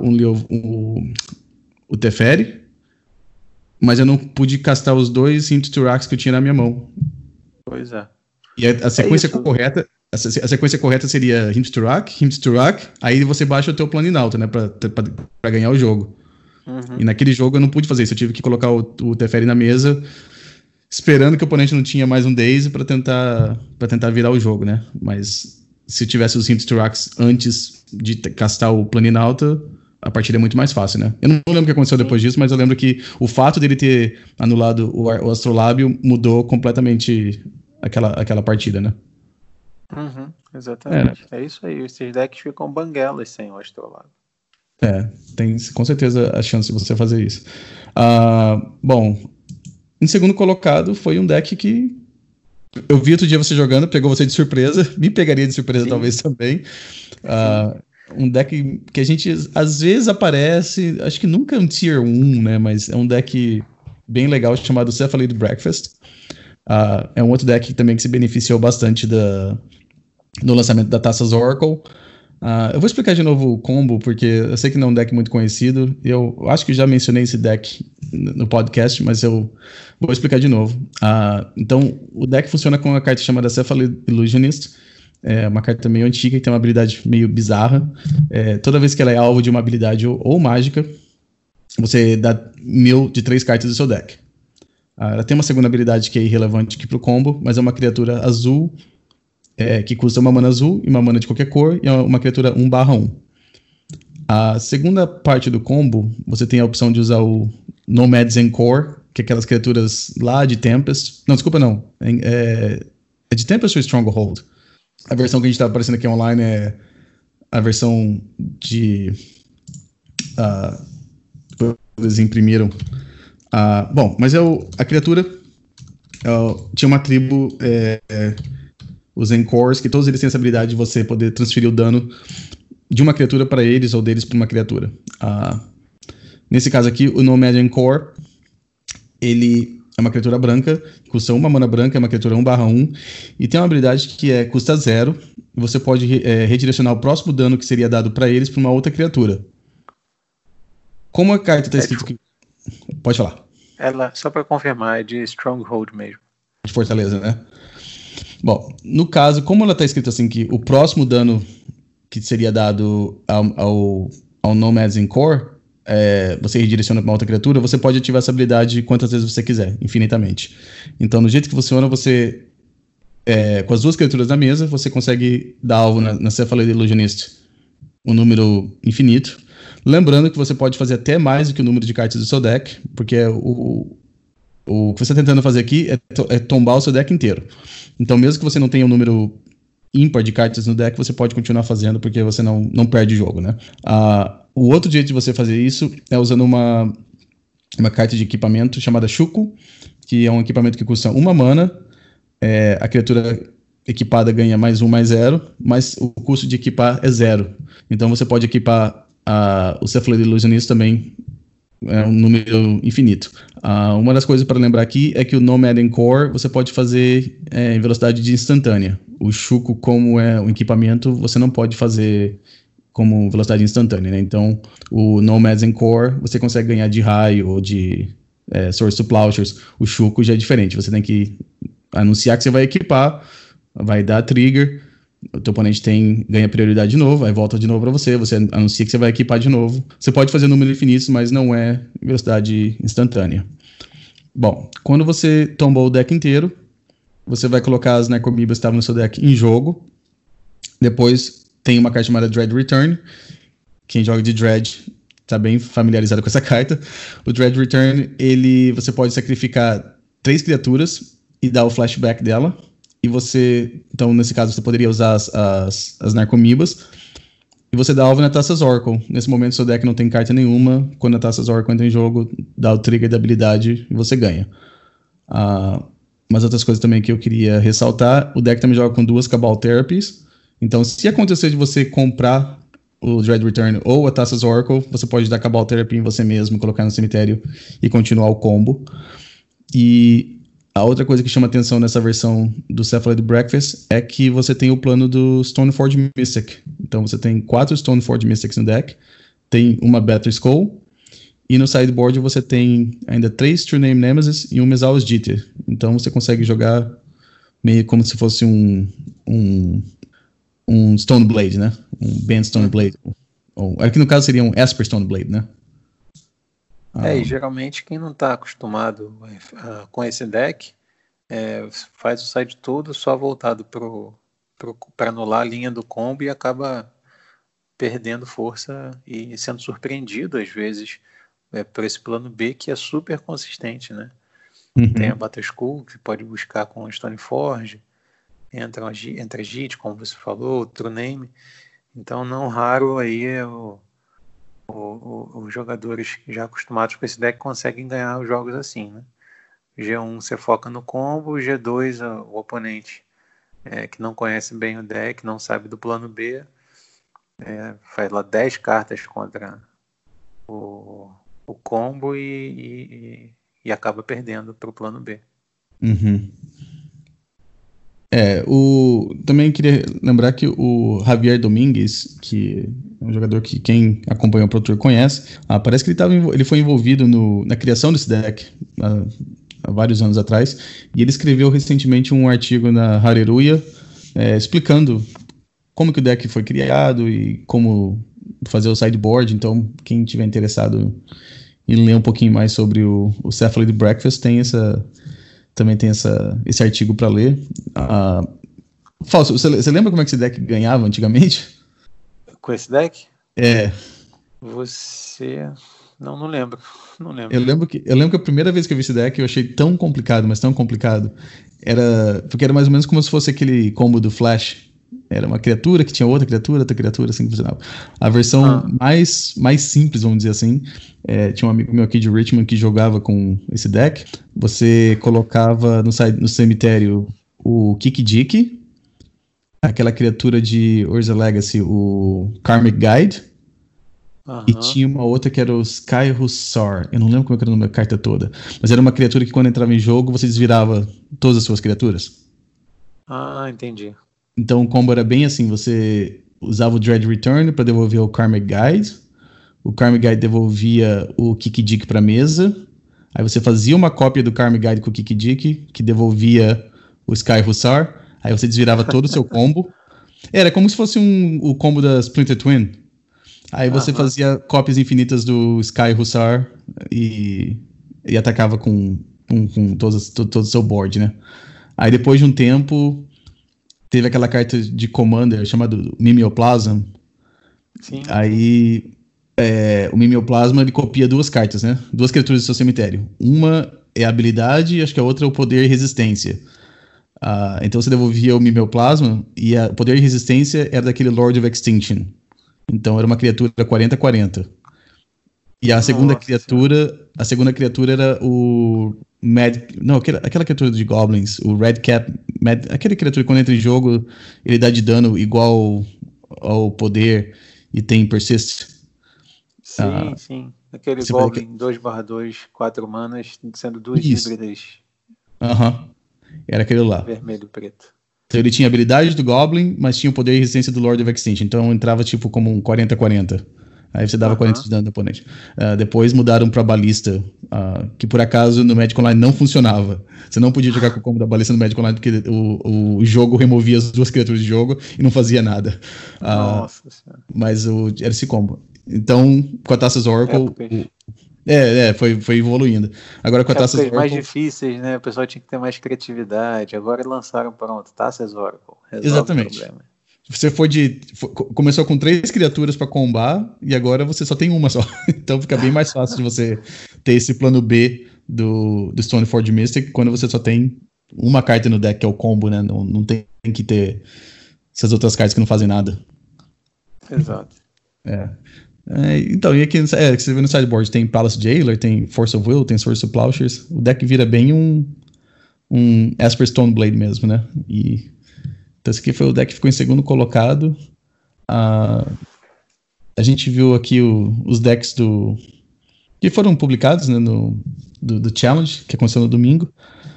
o Teferi, mas eu não pude castar os 2 Hint to Rax que eu tinha na minha mão. Pois é. E a sequência correta... A sequência correta seria Hint to Rack, aí você baixa o teu Planinauta, né, pra ganhar o jogo. E naquele jogo eu não pude fazer isso, eu tive que colocar o Teferi na mesa, esperando que o oponente não tinha mais um Daze pra tentar virar o jogo, né. Mas se tivesse os Hint to Racks antes de castar o Planinauta, a partida é muito mais fácil, né. Eu não lembro o que aconteceu depois disso, mas eu lembro que o fato dele ter anulado o Astrolábio mudou completamente aquela partida, né. Exatamente. É isso aí. Esses decks ficam banguelas sem o Astrolabe. Tem com certeza a chance de você fazer isso. Bom, em segundo colocado foi um deck que eu vi outro dia você jogando, pegou você de surpresa, me pegaria de surpresa talvez também. Um deck que a gente às vezes aparece, acho que nunca é um Tier 1, né, mas é um deck bem legal chamado Cephalid Breakfast. É um outro deck também que se beneficiou bastante do lançamento da Taças Oracle. Eu vou explicar de novo o combo, porque eu sei que não é um deck muito conhecido. Eu acho que já mencionei esse deck no podcast, mas eu vou explicar de novo. Então, o deck funciona com uma carta chamada Cephalid Illusionist. É uma carta meio antiga e tem uma habilidade meio bizarra. Toda vez que ela é alvo de uma habilidade ou mágica, você dá 1000 de 3 cartas do seu deck. Ela tem uma segunda habilidade que é irrelevante aqui pro combo, mas é uma criatura azul que custa uma mana azul e uma mana de qualquer cor, e é uma criatura 1/1. A segunda parte do combo, você tem a opção de usar o Nomads Encore, que é aquelas criaturas lá de Tempest. Não, desculpa, não. É de Tempest ou Stronghold? A versão que a gente tá aparecendo aqui online é a versão de... eles imprimiram. Bom, mas a criatura tinha uma tribo, os Encores, que todos eles têm essa habilidade de você poder transferir o dano de uma criatura para eles ou deles para uma criatura. Nesse caso aqui, o Nomad Encore, ele é uma criatura branca, custa 1 mana branca, é uma criatura 1/1, e tem uma habilidade que custa 0, e você pode redirecionar o próximo dano que seria dado para eles para uma outra criatura. Como a carta está escrito aqui... Pode falar. Ela, só para confirmar, é de Stronghold mesmo. De Fortaleza, né? Bom, no caso, como ela está escrito assim, que o próximo dano que seria dado ao Nomads Encore, você redireciona para uma outra criatura, você pode ativar essa habilidade quantas vezes você quiser, infinitamente. Então, no jeito que funciona, você, com as duas criaturas na mesa, você consegue dar alvo na Cephalid Illusionist um número infinito. Lembrando que você pode fazer até mais do que o número de cartas do seu deck, porque o que você está tentando fazer aqui é tombar o seu deck inteiro. Então, mesmo que você não tenha um número ímpar de cartas no deck, você pode continuar fazendo, porque você não perde o jogo, né? O outro jeito de você fazer isso é usando uma carta de equipamento chamada Shuko, que é um equipamento que custa 1 mana. A criatura equipada ganha +1/+0, mas o custo de equipar é 0. Então, você pode equipar o Cephalid Illusionist também, um número infinito. Uma das coisas para lembrar aqui é que o Nomad Encore você pode fazer em velocidade de instantânea. O Shuko, como é um equipamento, você não pode fazer como velocidade instantânea, né? Então, o Nomads Encore você consegue ganhar de raio ou de Source to Plowshares. O Shuko já é diferente. Você tem que anunciar que você vai equipar, vai dar trigger, o teu oponente ganha prioridade de novo, aí volta de novo para você anuncia que você vai equipar de novo. Você pode fazer número infinito, mas não é velocidade instantânea. Bom, quando você tombou o deck inteiro, você vai colocar as Narcomoebas que estavam no seu deck em jogo. Depois tem uma carta chamada Dread Return. Quem joga de Dread está bem familiarizado com essa carta. O Dread Return, você pode sacrificar 3 criaturas e dar o flashback dela. E então nesse caso você poderia usar as Narcomoebas, e você dá alvo na Thassa's Oracle. Nesse momento seu deck não tem carta nenhuma, quando a Thassa's Oracle entra em jogo, dá o trigger da habilidade e você ganha. Mas outras coisas também que eu queria ressaltar, o deck também joga com 2 Cabal Therapies, então se acontecer de você comprar o Dread Return ou a Thassa's Oracle, você pode dar Cabal Therapy em você mesmo, colocar no cemitério e continuar o combo. E a outra coisa que chama atenção nessa versão do Cephalid Breakfast é que você tem o plano do Stoneforge Mystic. Então você tem 4 Stoneforge Mystics no deck, tem uma Battle Skull, e no sideboard você tem ainda 3 True Name Nemesis e um Mesaos Jitter. Então você consegue jogar meio como se fosse um Stone Blade, né? Um Bent Stone Blade. Aqui no caso seria um Esper Stone Blade, né? E geralmente quem não está acostumado com esse deck faz o side todo só voltado para anular a linha do combo e acaba perdendo força e sendo surpreendido às vezes por esse plano B que é super consistente, né? Uhum. Tem a Battle Skull que pode buscar com o Stoneforge, entra a JIT, como você falou, o True Name. Então não raro aí os jogadores já acostumados com esse deck conseguem ganhar os jogos assim, né? G1 você foca no combo, G2 o oponente que não conhece bem o deck, não sabe do plano B, faz lá 10 cartas contra o combo e acaba perdendo para o plano B. Uhum. Também queria lembrar que o Javier Domingues, que é um jogador que quem acompanha o Pro Tour conhece, parece que ele foi envolvido na criação desse deck há vários anos atrás, e ele escreveu recentemente um artigo na Hareruya explicando como que o deck foi criado e como fazer o sideboard. Então quem tiver interessado em ler um pouquinho mais sobre o Cephalid Breakfast também tem esse artigo para ler. Fausto, você lembra como é que esse deck ganhava antigamente? Com esse deck? É. Você... Não lembro. Não Eu lembro. lembro que a primeira vez que eu vi esse deck eu achei tão complicado, mas tão complicado. Porque era mais ou menos como se fosse aquele combo do Flash. Era uma criatura que tinha outra criatura, assim que funcionava. A versão Ah, mais simples, vamos dizer assim, tinha um amigo meu aqui de Richmond que jogava com esse deck. Você colocava no cemitério o Kiki-Jiki, aquela criatura de Urza Legacy, o Karmic Guide, e aham. tinha uma outra que era o Sky Hussar. Eu não lembro como era o nome da carta toda. Mas era uma criatura que quando entrava em jogo, você desvirava todas as suas criaturas. Ah, entendi. Então o combo era bem assim: você usava o Dread Return para devolver o Karmic Guide. O Karmic Guide devolvia o Kiki-Jiki pra mesa. Aí você fazia uma cópia do Karmic Guide com o Kiki-Jiki, que devolvia o Sky Hussar. Aí você desvirava todo o seu combo. Era como se fosse o combo da Splinter Twin. Aí você Aham. fazia cópias infinitas do Sky Hussar e, e atacava com todo o seu board, né? Aí depois de um tempo, teve aquela carta de Commander chamada Mimeoplasm. Sim, sim. Aí o Mimeoplasma ele copia duas cartas, né? Duas criaturas do seu cemitério. Uma é a habilidade e acho que a outra é o poder e resistência. Então você devolvia o Mimeoplasma e o poder e resistência era daquele Lord of Extinction. Então era uma criatura 40/40. E Nossa senhora. a segunda criatura era o não, aquela criatura de Goblins, o Red Cap, aquela criatura que quando entra em jogo, ele dá de dano igual ao poder e tem persist. Sim, Ah, sim. Aquele você faz Goblin 2/2, 4 manas, sendo duas isso. híbridas, Aham. Era aquele lá. vermelho e preto. Então ele tinha a habilidade do Goblin, mas tinha o poder e resistência do Lord of Extinction. Então entrava tipo como um 40/40. Aí você dava 40 Aham. de dano no oponente. Depois mudaram pra balista, que por acaso no Magic Online não funcionava. Você não podia jogar com o combo da balista no Magic Online porque o jogo removia as duas criaturas de jogo e não fazia nada. Ah, Nossa senhora. mas era esse combo. Então, com a Taças Oracle, Épocas. foi evoluindo. Agora com a Taças Épocas mais Oracle, difíceis, né? O pessoal tinha que ter mais criatividade. Agora lançaram, pronto, Taças Oracle. Resolve o exatamente. problema. Você começou com três criaturas pra combar e agora você só tem uma só. Então fica bem mais fácil de você ter esse plano B do Stoneforge Mystic quando você só tem uma carta no deck, que é o combo, né? Não tem que ter essas outras cartas que não fazem nada. Exato. Então, e aqui que você vê no sideboard tem Palace Jailer, tem Force of Will, tem Source of Plowshares. O deck vira bem um Esper Stoneblade mesmo, né? Então esse aqui foi o deck que ficou em segundo colocado. A, a gente viu aqui os decks que foram publicados, né, do Challenge, que aconteceu no domingo.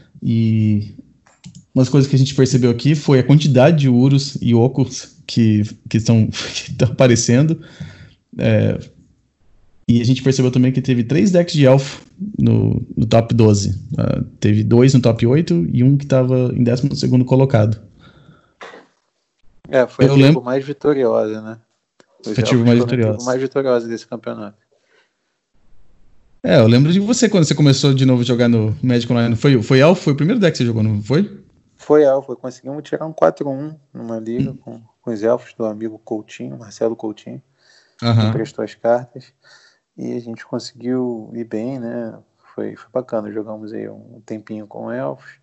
E umas coisas que a gente percebeu aqui foi a quantidade de Urus e Okos que estão aparecendo. E a gente percebeu também que teve 3 decks de Elfo no top 12. Teve 2 no top 8 e um que estava em 12º colocado. Foi a Eu tribo lembro mais vitoriosa, né? que Os eu tive elfos mais foram a tribo vitoriosa. mais vitoriosa desse campeonato. Eu lembro de você quando você começou de novo a jogar no Magic Online. Foi Elfo? Foi o primeiro deck que você jogou, não foi? Foi elfo, conseguimos tirar um 4-1 numa liga com os elfos do amigo Coutinho, Marcelo Coutinho, que Aham. emprestou as cartas. E a gente conseguiu ir bem, né? Foi bacana. Jogamos aí um tempinho com elfos.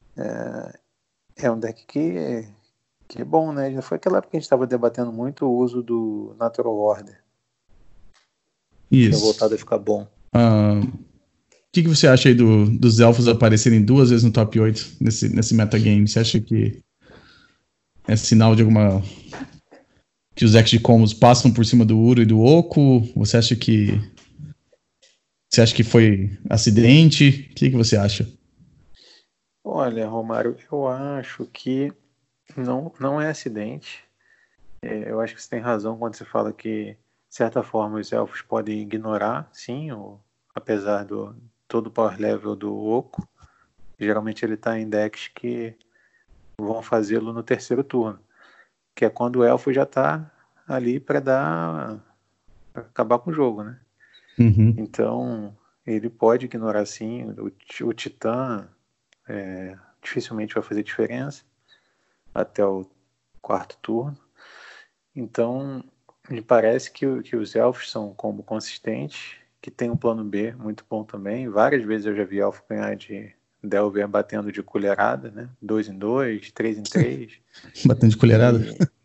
É um deck que é bom, né? Já foi aquela época que a gente estava debatendo muito o uso do Natural Order. Tinha voltado a Isso. ficar bom. O que você acha aí dos elfos aparecerem 2 vezes no top 8 nesse metagame? Você acha que é sinal de alguma. Que os decks de combos passam por cima do Uro e do Oco? Você acha que foi acidente? O que você acha? Olha, Romário, eu acho que não é acidente. Eu acho que você tem razão quando você fala que, de certa forma, os elfos podem ignorar, sim, apesar do todo o power level do Oco. Geralmente ele está em decks que vão fazê-lo no terceiro turno, que é quando o elfo já está ali para pra acabar com o jogo, né? Uhum. Então ele pode ignorar sim. O Titã dificilmente vai fazer diferença até o quarto turno. Então me parece que os elfos são um combo consistente que tem um plano B muito bom também. Várias vezes eu já vi Elfo ganhar de Delver batendo de colherada, né? 2 em 2, 3 em 3. Batendo de colherada.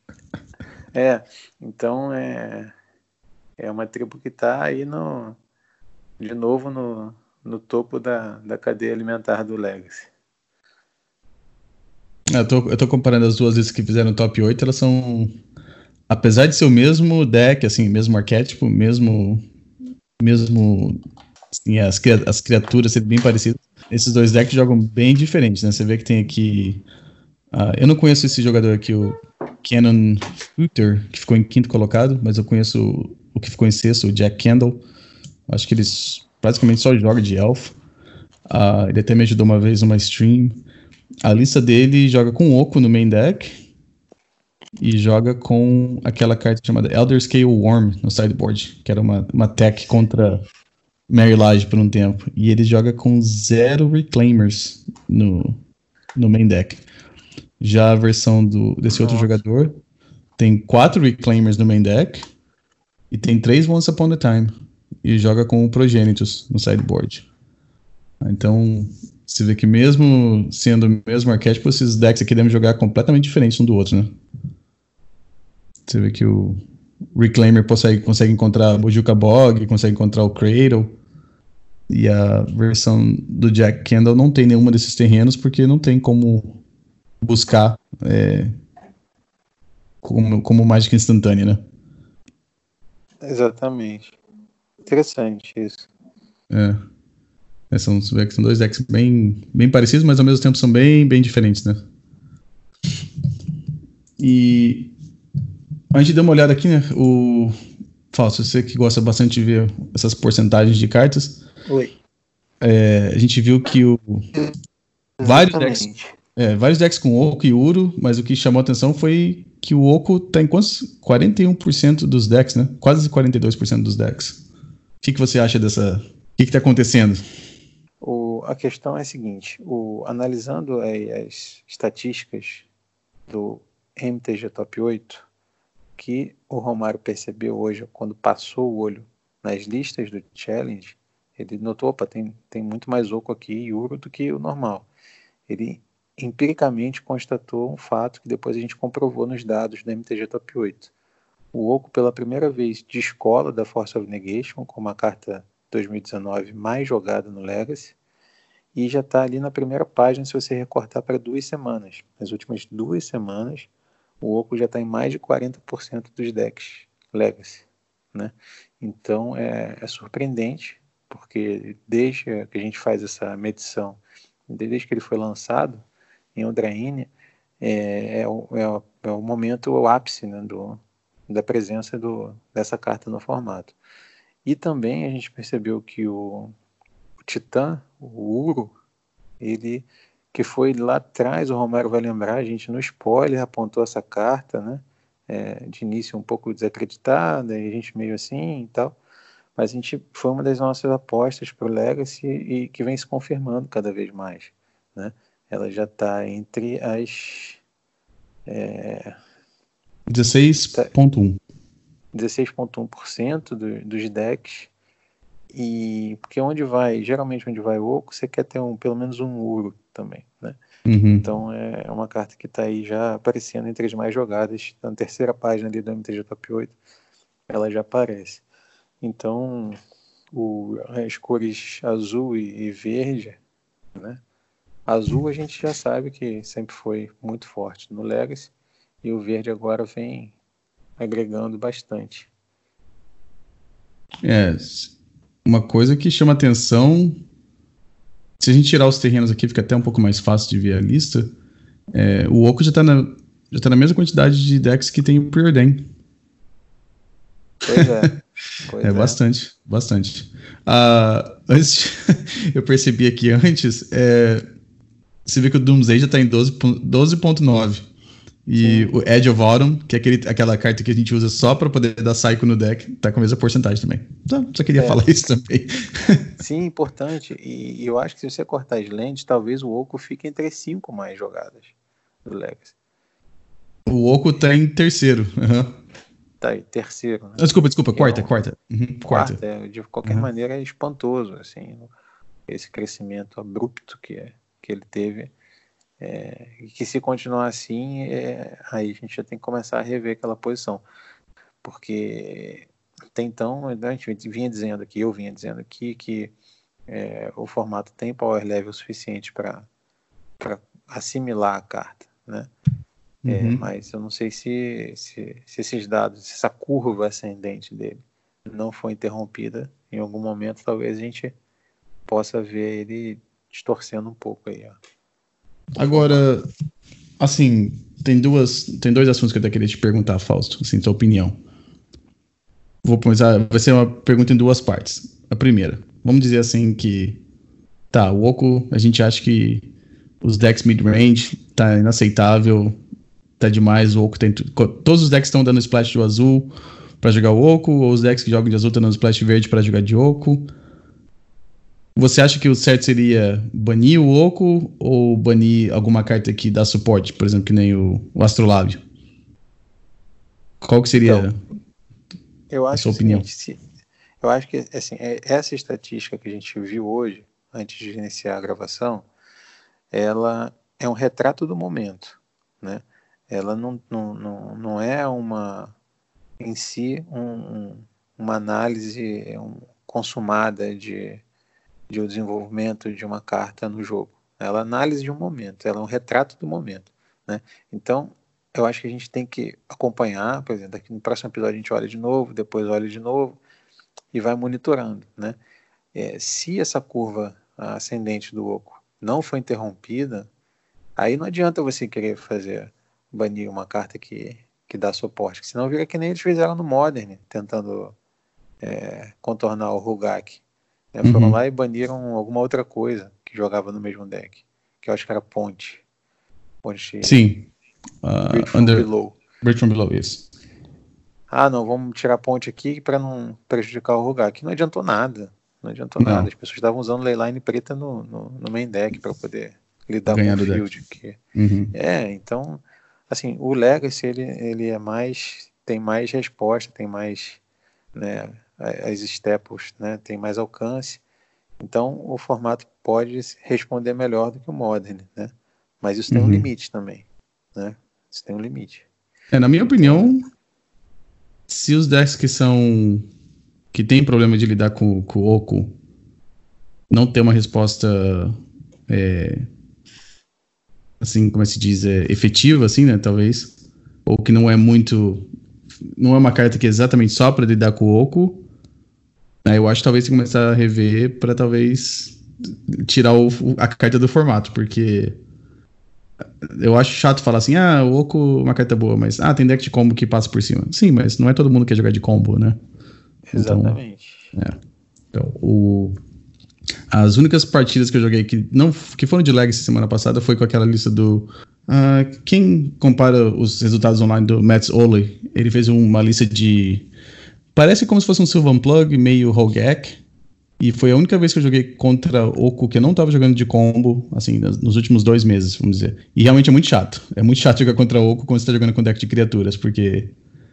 Então é uma tribo que está aí de novo no topo da cadeia alimentar do Legacy. Eu tô comparando as duas vezes que fizeram top 8, elas são, apesar de ser o mesmo deck, assim, mesmo arquétipo, mesmo assim, as criaturas serem bem parecidas, esses dois decks jogam bem diferentes, né? Você vê que tem aqui, eu não conheço esse jogador aqui, o Cannon Futter, que ficou em quinto colocado, mas eu conheço o que ficou em sexto, o Jack Kendall. Acho que eles praticamente só jogam de elfo. Ele até me ajudou uma vez numa stream. A lista dele joga com Oco no main deck e joga com aquela carta chamada Elder Scale Worm no sideboard, que era uma tech contra Mary Lage por um tempo. E ele joga com 0 Reclaimers no main deck. Já a versão desse outro jogador tem 4 Reclaimers no main deck e tem 3 Once Upon a Time. E joga com o Progenitus no sideboard. Então, você vê que mesmo sendo o mesmo arquétipo, esses decks aqui devem jogar completamente diferentes um do outro, né? Você vê que o Reclaimer consegue encontrar Bojuka Bog, consegue encontrar o Cradle. E a versão do Jack Kendall não tem nenhuma desses terrenos, porque não tem como buscar como mágica instantânea, né? Exatamente. Interessante isso. São dois decks bem, bem parecidos, mas ao mesmo tempo são bem, bem diferentes, né? E a gente deu uma olhada aqui, né? Fausto, você que gosta bastante de ver essas porcentagens de cartas. Oi. A gente viu que vários decks com Oco e Uro, mas o que chamou a atenção foi que o Oco tá em quantos? 41% dos decks, né? Quase 42% dos decks. O que você acha dessa... O que tá acontecendo? A questão é a seguinte, analisando as estatísticas do MTG Top 8, que o Romário percebeu hoje, quando passou o olho nas listas do Challenge, ele notou, opa, tem muito mais Oco aqui e Uro do que o normal. Ele empiricamente constatou um fato que depois a gente comprovou nos dados do MTG Top 8. O Oco, pela primeira vez, descola da Force of Negation, com uma carta 2019 mais jogada no Legacy, e já está ali na primeira página se você recortar para 2 semanas. Nas últimas 2 semanas, o Oco já está em mais de 40% dos decks Legacy, né? Então é surpreendente, porque desde que a gente faz essa medição, desde que ele foi lançado em Eldraine, é o momento, o ápice, né, da presença dessa carta no formato. E também a gente percebeu que o Titã, o Uro, ele que foi lá atrás, o Romário vai lembrar, a gente no spoiler apontou essa carta, né? De início um pouco desacreditada, e a gente meio assim e tal, mas a gente foi uma das nossas apostas para o Legacy e que vem se confirmando cada vez mais, né? Ela já está entre as 16.1%. 16,1% dos decks. E porque geralmente onde vai o Oco, você quer ter pelo menos um Uro também, né? Uhum. Então é uma carta que está aí já aparecendo entre as mais jogadas. Na terceira página ali do MTG Top 8, ela já aparece. Então as cores azul e verde, né? Azul a gente já sabe que sempre foi muito forte no Legacy, e o verde agora vem agregando bastante. Uma coisa que chama atenção, se a gente tirar os terrenos aqui, fica até um pouco mais fácil de ver a lista. O Oco já tá na mesma quantidade de decks que tem o Preordain. Pois é. Bastante. Eu percebi aqui antes, você vê que o Doomsday já tá em 12.9. E o Edge of Autumn, que é aquela carta que a gente usa só pra poder dar psycho no deck, tá com a mesma porcentagem também. Então, só queria falar isso também. Sim, importante. E eu acho que se você cortar as lentes, talvez o Oco fique entre as 5 mais jogadas do Legacy. O Oco tá em terceiro. Uhum. tá aí, terceiro, né? Desculpa, E quarta. Quarta, de qualquer Uhum. maneira é espantoso, assim, esse crescimento abrupto que ele teve. E que se continuar assim, aí a gente já tem que começar a rever aquela posição. Porque até então, a gente vinha dizendo aqui, eu vinha dizendo aqui que o formato tem power level suficiente para assimilar a carta, né? Uhum. Mas eu não sei se esses dados, se essa curva ascendente dele não foi interrompida em algum momento, talvez a gente possa ver ele distorcendo um pouco aí, ó, o formato. Agora, assim, tem dois assuntos que eu até queria te perguntar, Fausto, assim, tua opinião. Vou começar, vai ser uma pergunta em duas partes. A primeira, vamos dizer assim que, tá, o Oco, a gente acha que os decks mid-range tá inaceitável, tá demais, o Oco tem todos os decks estão dando splash de azul pra jogar o Oco, ou os decks que jogam de azul estão dando splash verde pra jogar de Oco. Você acha que o certo seria banir o Oco ou banir alguma carta que dá suporte, por exemplo, que nem o Astrolábio? Qual que seria Então, eu a acho sua o opinião? seguinte, eu acho que assim, essa estatística que a gente viu hoje, antes de iniciar a gravação, ela é um retrato do momento, né? Ela não é em si uma análise consumada de o desenvolvimento de uma carta no jogo. Ela é análise de um momento, ela é um retrato do momento, né? Então, eu acho que a gente tem que acompanhar, por exemplo, aqui no próximo episódio a gente olha de novo, depois olha de novo e vai monitorando, né? Se essa curva ascendente do oco não foi interrompida, aí não adianta você querer banir uma carta que dá suporte, senão vira que nem eles fizeram no Modern, tentando contornar o Rugak. Né? Foram lá Uhum. e baniram alguma outra coisa que jogava no mesmo deck, que eu acho que era Ponte Sim. Bridge from Under Below. Bridge from Below, isso. Ah, não, vamos tirar a ponte aqui para não prejudicar o Rugak. Não adiantou nada. Não adiantou nada. Não, As pessoas estavam usando Leyline preta no main deck para poder lidar com o ganhar do deck. field. Uhum. Então, assim, o Legacy ele tem mais resposta, tem mais, né, as staples, né, tem mais alcance. Então, o formato pode responder melhor do que o Modern, né? Mas isso tem um Uhum. limite também, né? Isso tem um limite. Na minha Então, opinião, se os decks que tem problema de lidar com o Oco não ter uma resposta assim, como se diz, efetiva, assim, né, talvez, ou que não é uma carta que é exatamente só para lidar com o Oco, né, eu acho que talvez tem que começar a rever para talvez tirar a carta do formato, porque eu acho chato falar assim, o Oco é uma carta boa, mas tem deck de combo que passa por cima. Sim, mas não é todo mundo que quer jogar de combo, né? Então, exatamente. então as únicas partidas que eu joguei que foram de Legacy semana passada foi com aquela lista do. Quem compara os resultados online do Mats Oley, ele fez uma lista de. Parece como se fosse um Sylvan Plug, meio Rogak. E foi a única vez que eu joguei contra Oco que eu não tava jogando de combo, assim, nos últimos 2 meses, vamos dizer. E realmente é muito chato. É muito chato jogar contra Oco quando você tá jogando com deck de criaturas, porque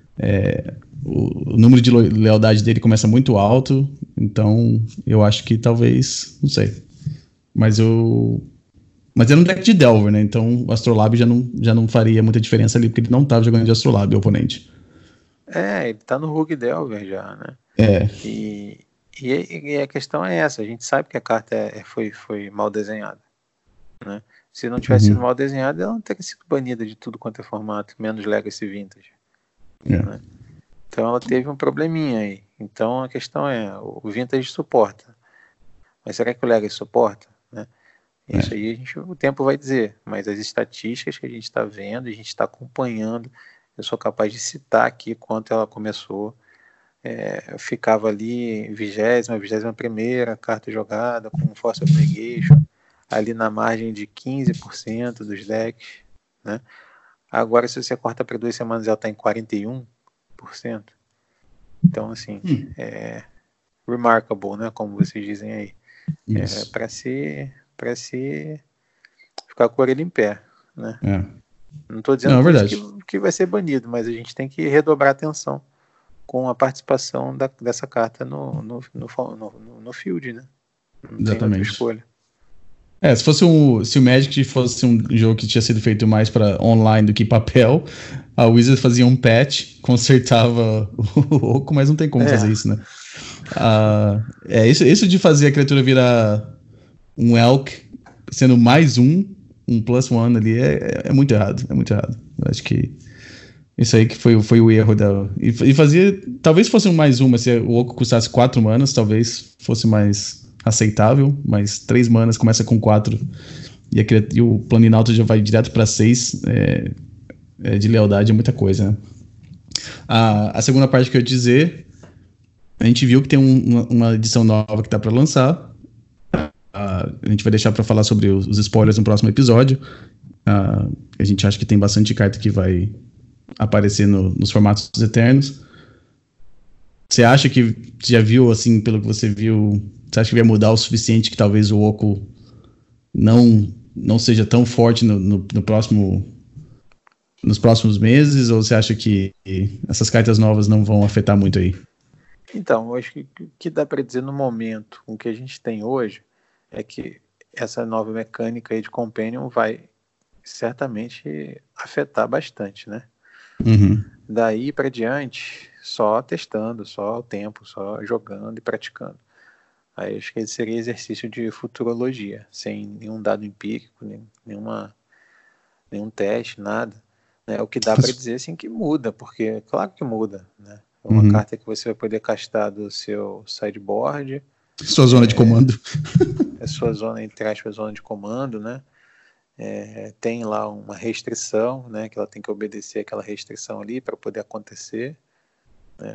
o número de lealdade dele começa muito alto. Então, eu acho que talvez. Não sei. Mas era um deck de Delver, né? Então o Astrolabe já não faria muita diferença ali, porque ele não tava jogando de Astrolabe, o oponente. Ele tá no Rug Delver já, né? É. E a questão é essa, a gente sabe que a carta foi mal desenhada, né? Se não tivesse sido Uhum. mal desenhada, ela não teria sido banida de tudo quanto é formato, menos Legacy Vintage, É. né? Então ela teve um probleminha aí. Então a questão é, o Vintage suporta, mas será que o Legacy suporta? Né? Isso É. aí o tempo vai dizer, mas as estatísticas que a gente está vendo, a gente está acompanhando, eu sou capaz de citar aqui quanto ela começou. Ficava ali 21ª carta jogada com Force of Negation, ali na margem de 15% dos decks, né? Agora, se você corta para 2 semanas, ela está em 41%. Então, assim, remarkable, né? Como vocês dizem aí. Isso. Para se ficar com a orelha em pé, né? É. Não estou Não, dizendo é com isso verdade. que vai ser banido, mas a gente tem que redobrar a atenção, com a participação dessa carta no field, né? Não tem outra Exatamente. escolha. Se o Magic fosse um jogo que tinha sido feito mais para online do que papel, a Wizard fazia um patch, consertava o oco, mas não tem como fazer isso, né? Isso de fazer a criatura virar um Elk, sendo mais um +1 ali, é muito errado. É muito errado. Eu acho que isso aí que foi o erro dela. E fazia. Talvez fosse um mais uma, se o oco custasse 4 manas, talvez fosse mais aceitável, mas 3 manas começa com 4 e o Planinauta já vai direto para 6. De lealdade é muita coisa, né? A segunda parte que eu ia dizer, a gente viu que tem uma edição nova que tá para lançar. A gente vai deixar para falar sobre os spoilers no próximo episódio. A gente acha que tem bastante carta que vai aparecer nos formatos eternos. Você acha que já viu, assim, pelo que você viu, você acha que vai mudar o suficiente que talvez o oco não seja tão forte nos próximos meses? Ou você acha que essas cartas novas não vão afetar muito aí? Então, eu acho que o que dá para dizer no momento, com o que a gente tem hoje, é que essa nova mecânica aí de Companion vai certamente afetar bastante, né? Uhum. Daí para diante, só testando, só o tempo, só jogando e praticando. Aí acho que esse seria exercício de futurologia, sem nenhum dado empírico, nenhum teste, nada. Né? O que dá para dizer assim que muda, porque claro que muda, né? É uma carta que você vai poder castar do seu sideboard. Sua zona de comando. É sua zona, entre aspas, zona de comando, né? Tem lá uma restrição, né? Que ela tem que obedecer aquela restrição ali para poder acontecer, né?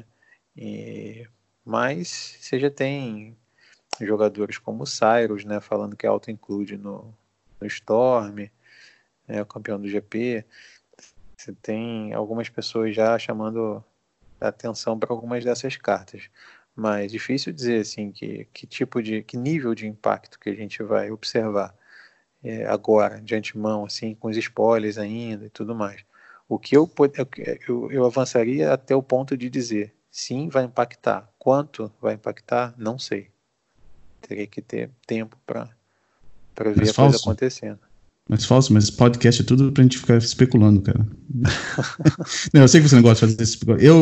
Mas você já tem jogadores como o Cyrus, né? Falando que auto-include no Storm, né, o campeão do GP. Você tem algumas pessoas já chamando a atenção para algumas dessas cartas. Mas difícil dizer assim que nível de impacto que a gente vai observar agora, de antemão, assim, com os spoilers ainda e tudo mais. O que eu avançaria até o ponto de dizer, sim, vai impactar. Quanto vai impactar? Não sei. Teria que ter tempo para ver a coisa acontecendo. Mas podcast é tudo pra gente ficar especulando, cara. Não, eu sei que você não gosta de fazer isso.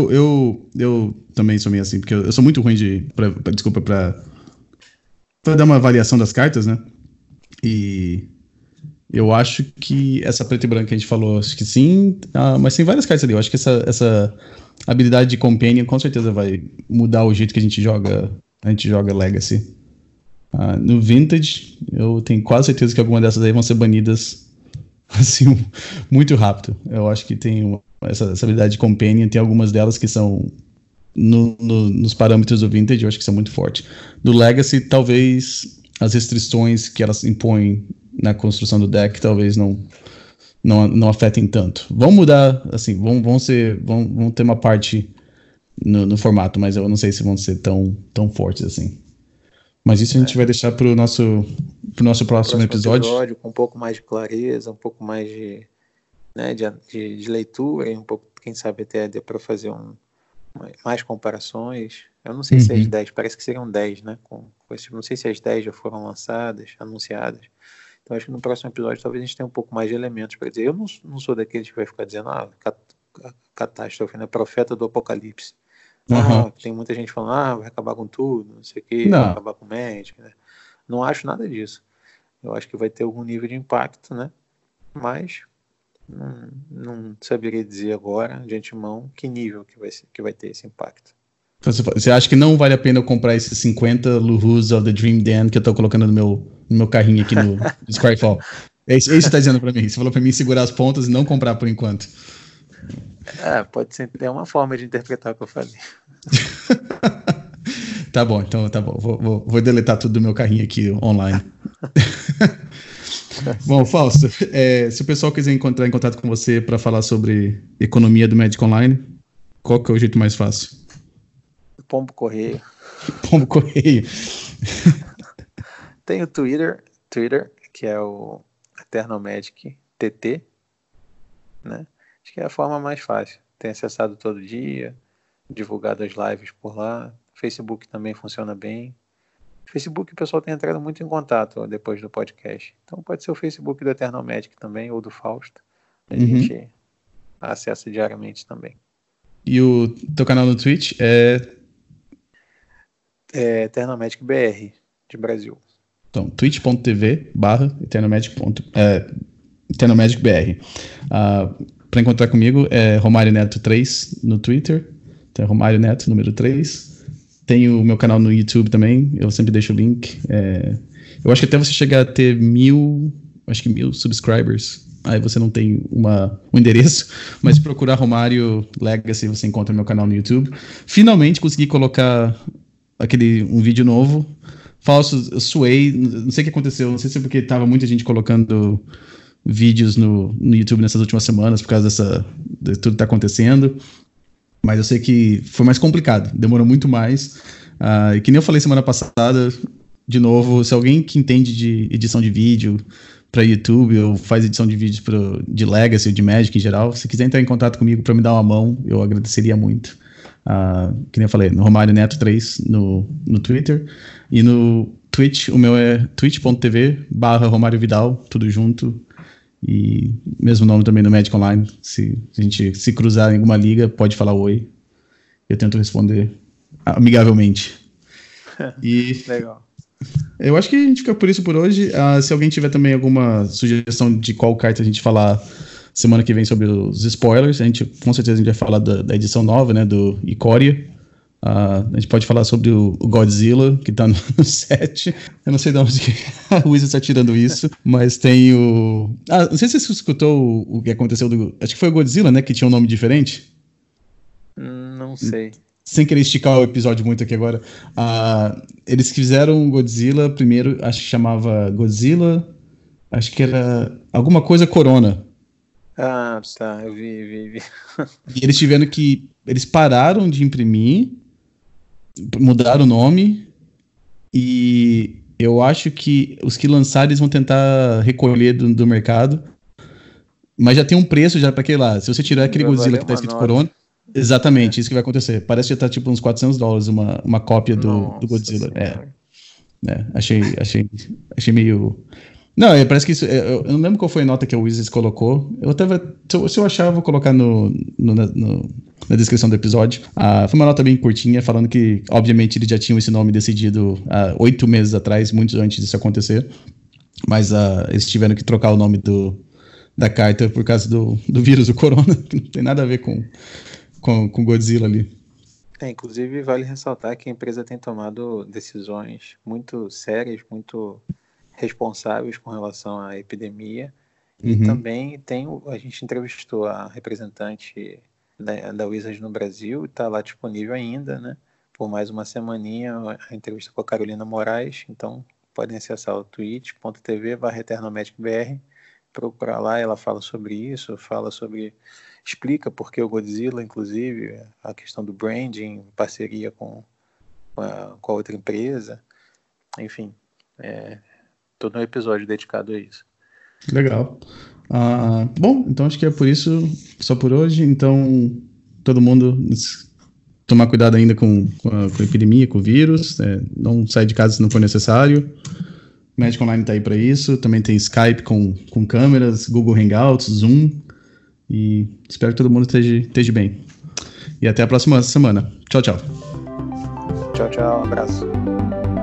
Eu também sou meio assim, porque eu sou muito ruim pra dar uma avaliação das cartas, né? E eu acho que essa preta e branca que a gente falou, acho que sim, mas tem várias cartas ali. Eu acho que essa habilidade de Companion com certeza vai mudar o jeito que a gente joga Legacy. No Vintage, eu tenho quase certeza que alguma dessas aí vão ser banidas assim, muito rápido. Eu acho que tem essa habilidade de Companion, tem algumas delas que são nos parâmetros do Vintage, eu acho que são muito fortes. Do Legacy, talvez as restrições que elas impõem na construção do deck talvez não afetem tanto. Vão mudar, assim, vão ter uma parte no formato, mas eu não sei se vão ser tão fortes assim. Mas isso a gente vai deixar pro nosso próximo episódio. Com um pouco mais de clareza, um pouco mais de leitura, e um pouco, quem sabe até dê para fazer mais comparações. Eu não sei se as 10, parece que seriam 10, né? Não sei se as 10 já foram lançadas, anunciadas. Então acho que no próximo episódio talvez a gente tenha um pouco mais de elementos para dizer. Eu não sou daqueles que vai ficar dizendo, catástrofe, né? Profeta do apocalipse. Tem muita gente falando, vai acabar com tudo, não sei o que, vai acabar com o Magic, né? Não acho nada disso. Eu acho que vai ter algum nível de impacto, né? Mas não saberia dizer agora, de antemão, que nível que vai ter esse impacto. Então, você acha que não vale a pena eu comprar esses 50 Luhus of the Dream Den que eu tô colocando no meu carrinho aqui no Skyfall? É isso que você tá dizendo pra mim. Você falou pra mim segurar as pontas e não comprar por enquanto. Pode ser até uma forma de interpretar o que eu falei. Tá bom, então tá bom. Vou deletar tudo do meu carrinho aqui online. Bom, Fausto, se o pessoal quiser entrar em contato com você para falar sobre economia do Magic Online, qual que é o jeito mais fácil? Pombo Correio. Pombo Correio. Tem o Twitter, que é o Eternal Magic TT, né? Acho que é a forma mais fácil. Tem acessado todo dia, divulgado as lives por lá. Facebook também funciona bem. Facebook o pessoal tem entrado muito em contato depois do podcast. Então pode ser o Facebook do Eternal Magic também, ou do Fausto. A gente acessa diariamente também. E o teu canal no Twitch é Eternal Magic BR, de Brasil. Então, twitch.tv/EternalMagicBR. Para encontrar comigo é Romário Neto 3 no Twitter. Então é Romário Neto, número 3. Tem o meu canal no YouTube também, eu sempre deixo o link. Eu acho que até você chegar a ter 1.000 subscribers, aí você não tem um endereço, mas se procurar Romário Legacy, você encontra meu canal no YouTube. Finalmente consegui colocar um vídeo novo. Falso, eu suei, não sei o que aconteceu, não sei se é porque tava muita gente colocando vídeos no YouTube nessas últimas semanas por causa de tudo que tá acontecendo. Mas eu sei que foi mais complicado, demorou muito mais. E que nem eu falei semana passada, de novo, se alguém que entende de edição de vídeo para YouTube ou faz edição de vídeos de Legacy ou de Magic em geral, se quiser entrar em contato comigo para me dar uma mão, eu agradeceria muito. Que nem eu falei, no Romário Neto 3 no Twitter. E no Twitch, o meu é twitch.tv/Romário Vidal, tudo junto. E mesmo nome também no Magic Online. Se a gente se cruzar em alguma liga, pode falar oi. Eu tento responder amigavelmente. Legal. Eu acho que a gente fica por isso por hoje. Se alguém tiver também alguma sugestão de qual carta a gente falar semana que vem sobre os spoilers, com certeza a gente vai falar da edição nova, né, do Ikoria. A gente pode falar sobre o Godzilla, que tá no set. Eu não sei de onde a Wizards está tirando isso, mas tem o... não sei se você escutou o que aconteceu acho que foi o Godzilla, né, que tinha um nome diferente. Não sei. Sem querer esticar o episódio muito aqui agora. Eles fizeram o Godzilla primeiro, acho que chamava Godzilla, acho que era alguma coisa Corona. Tá, eu vi. E eles tiveram que... Eles pararam de imprimir, mudaram o nome, e eu acho que os que lançaram eles vão tentar recolher do mercado, mas já tem um preço já para aquele lá. Se você tirar aquele Godzilla que tá escrito Corona, exatamente, isso que vai acontecer. Parece que já tá tipo uns $400 uma cópia do Godzilla. Achei meio... Não, parece que isso... Eu não lembro qual foi a nota que a Wizards colocou. Se eu achar, eu vou colocar na descrição do episódio. Foi uma nota bem curtinha, falando que, obviamente, eles já tinham esse nome decidido há 8 meses atrás, muito antes disso acontecer. Mas eles tiveram que trocar o nome da carta por causa do vírus do corona, que não tem nada a ver com Godzilla ali. Inclusive, vale ressaltar que a empresa tem tomado decisões muito sérias, muito responsáveis com relação à epidemia. E também a gente entrevistou a representante da Wizards no Brasil, está lá disponível ainda, né? Por mais uma semaninha, a entrevista com a Carolina Moraes. Então podem acessar o twitch.tv/EternalMagicBR, procurar lá, ela fala sobre isso, explica por que o Godzilla, inclusive, a questão do branding, parceria com a outra empresa, enfim, todo um episódio dedicado a isso. Legal. Bom, então acho que é por isso, só por hoje. Então, todo mundo tomar cuidado ainda com a epidemia, com o vírus, não sair de casa se não for necessário. Magic Online tá aí para isso. Também tem Skype com câmeras, Google Hangouts, Zoom. E espero que todo mundo esteja bem. E até a próxima semana. Tchau, tchau. Tchau, abraço.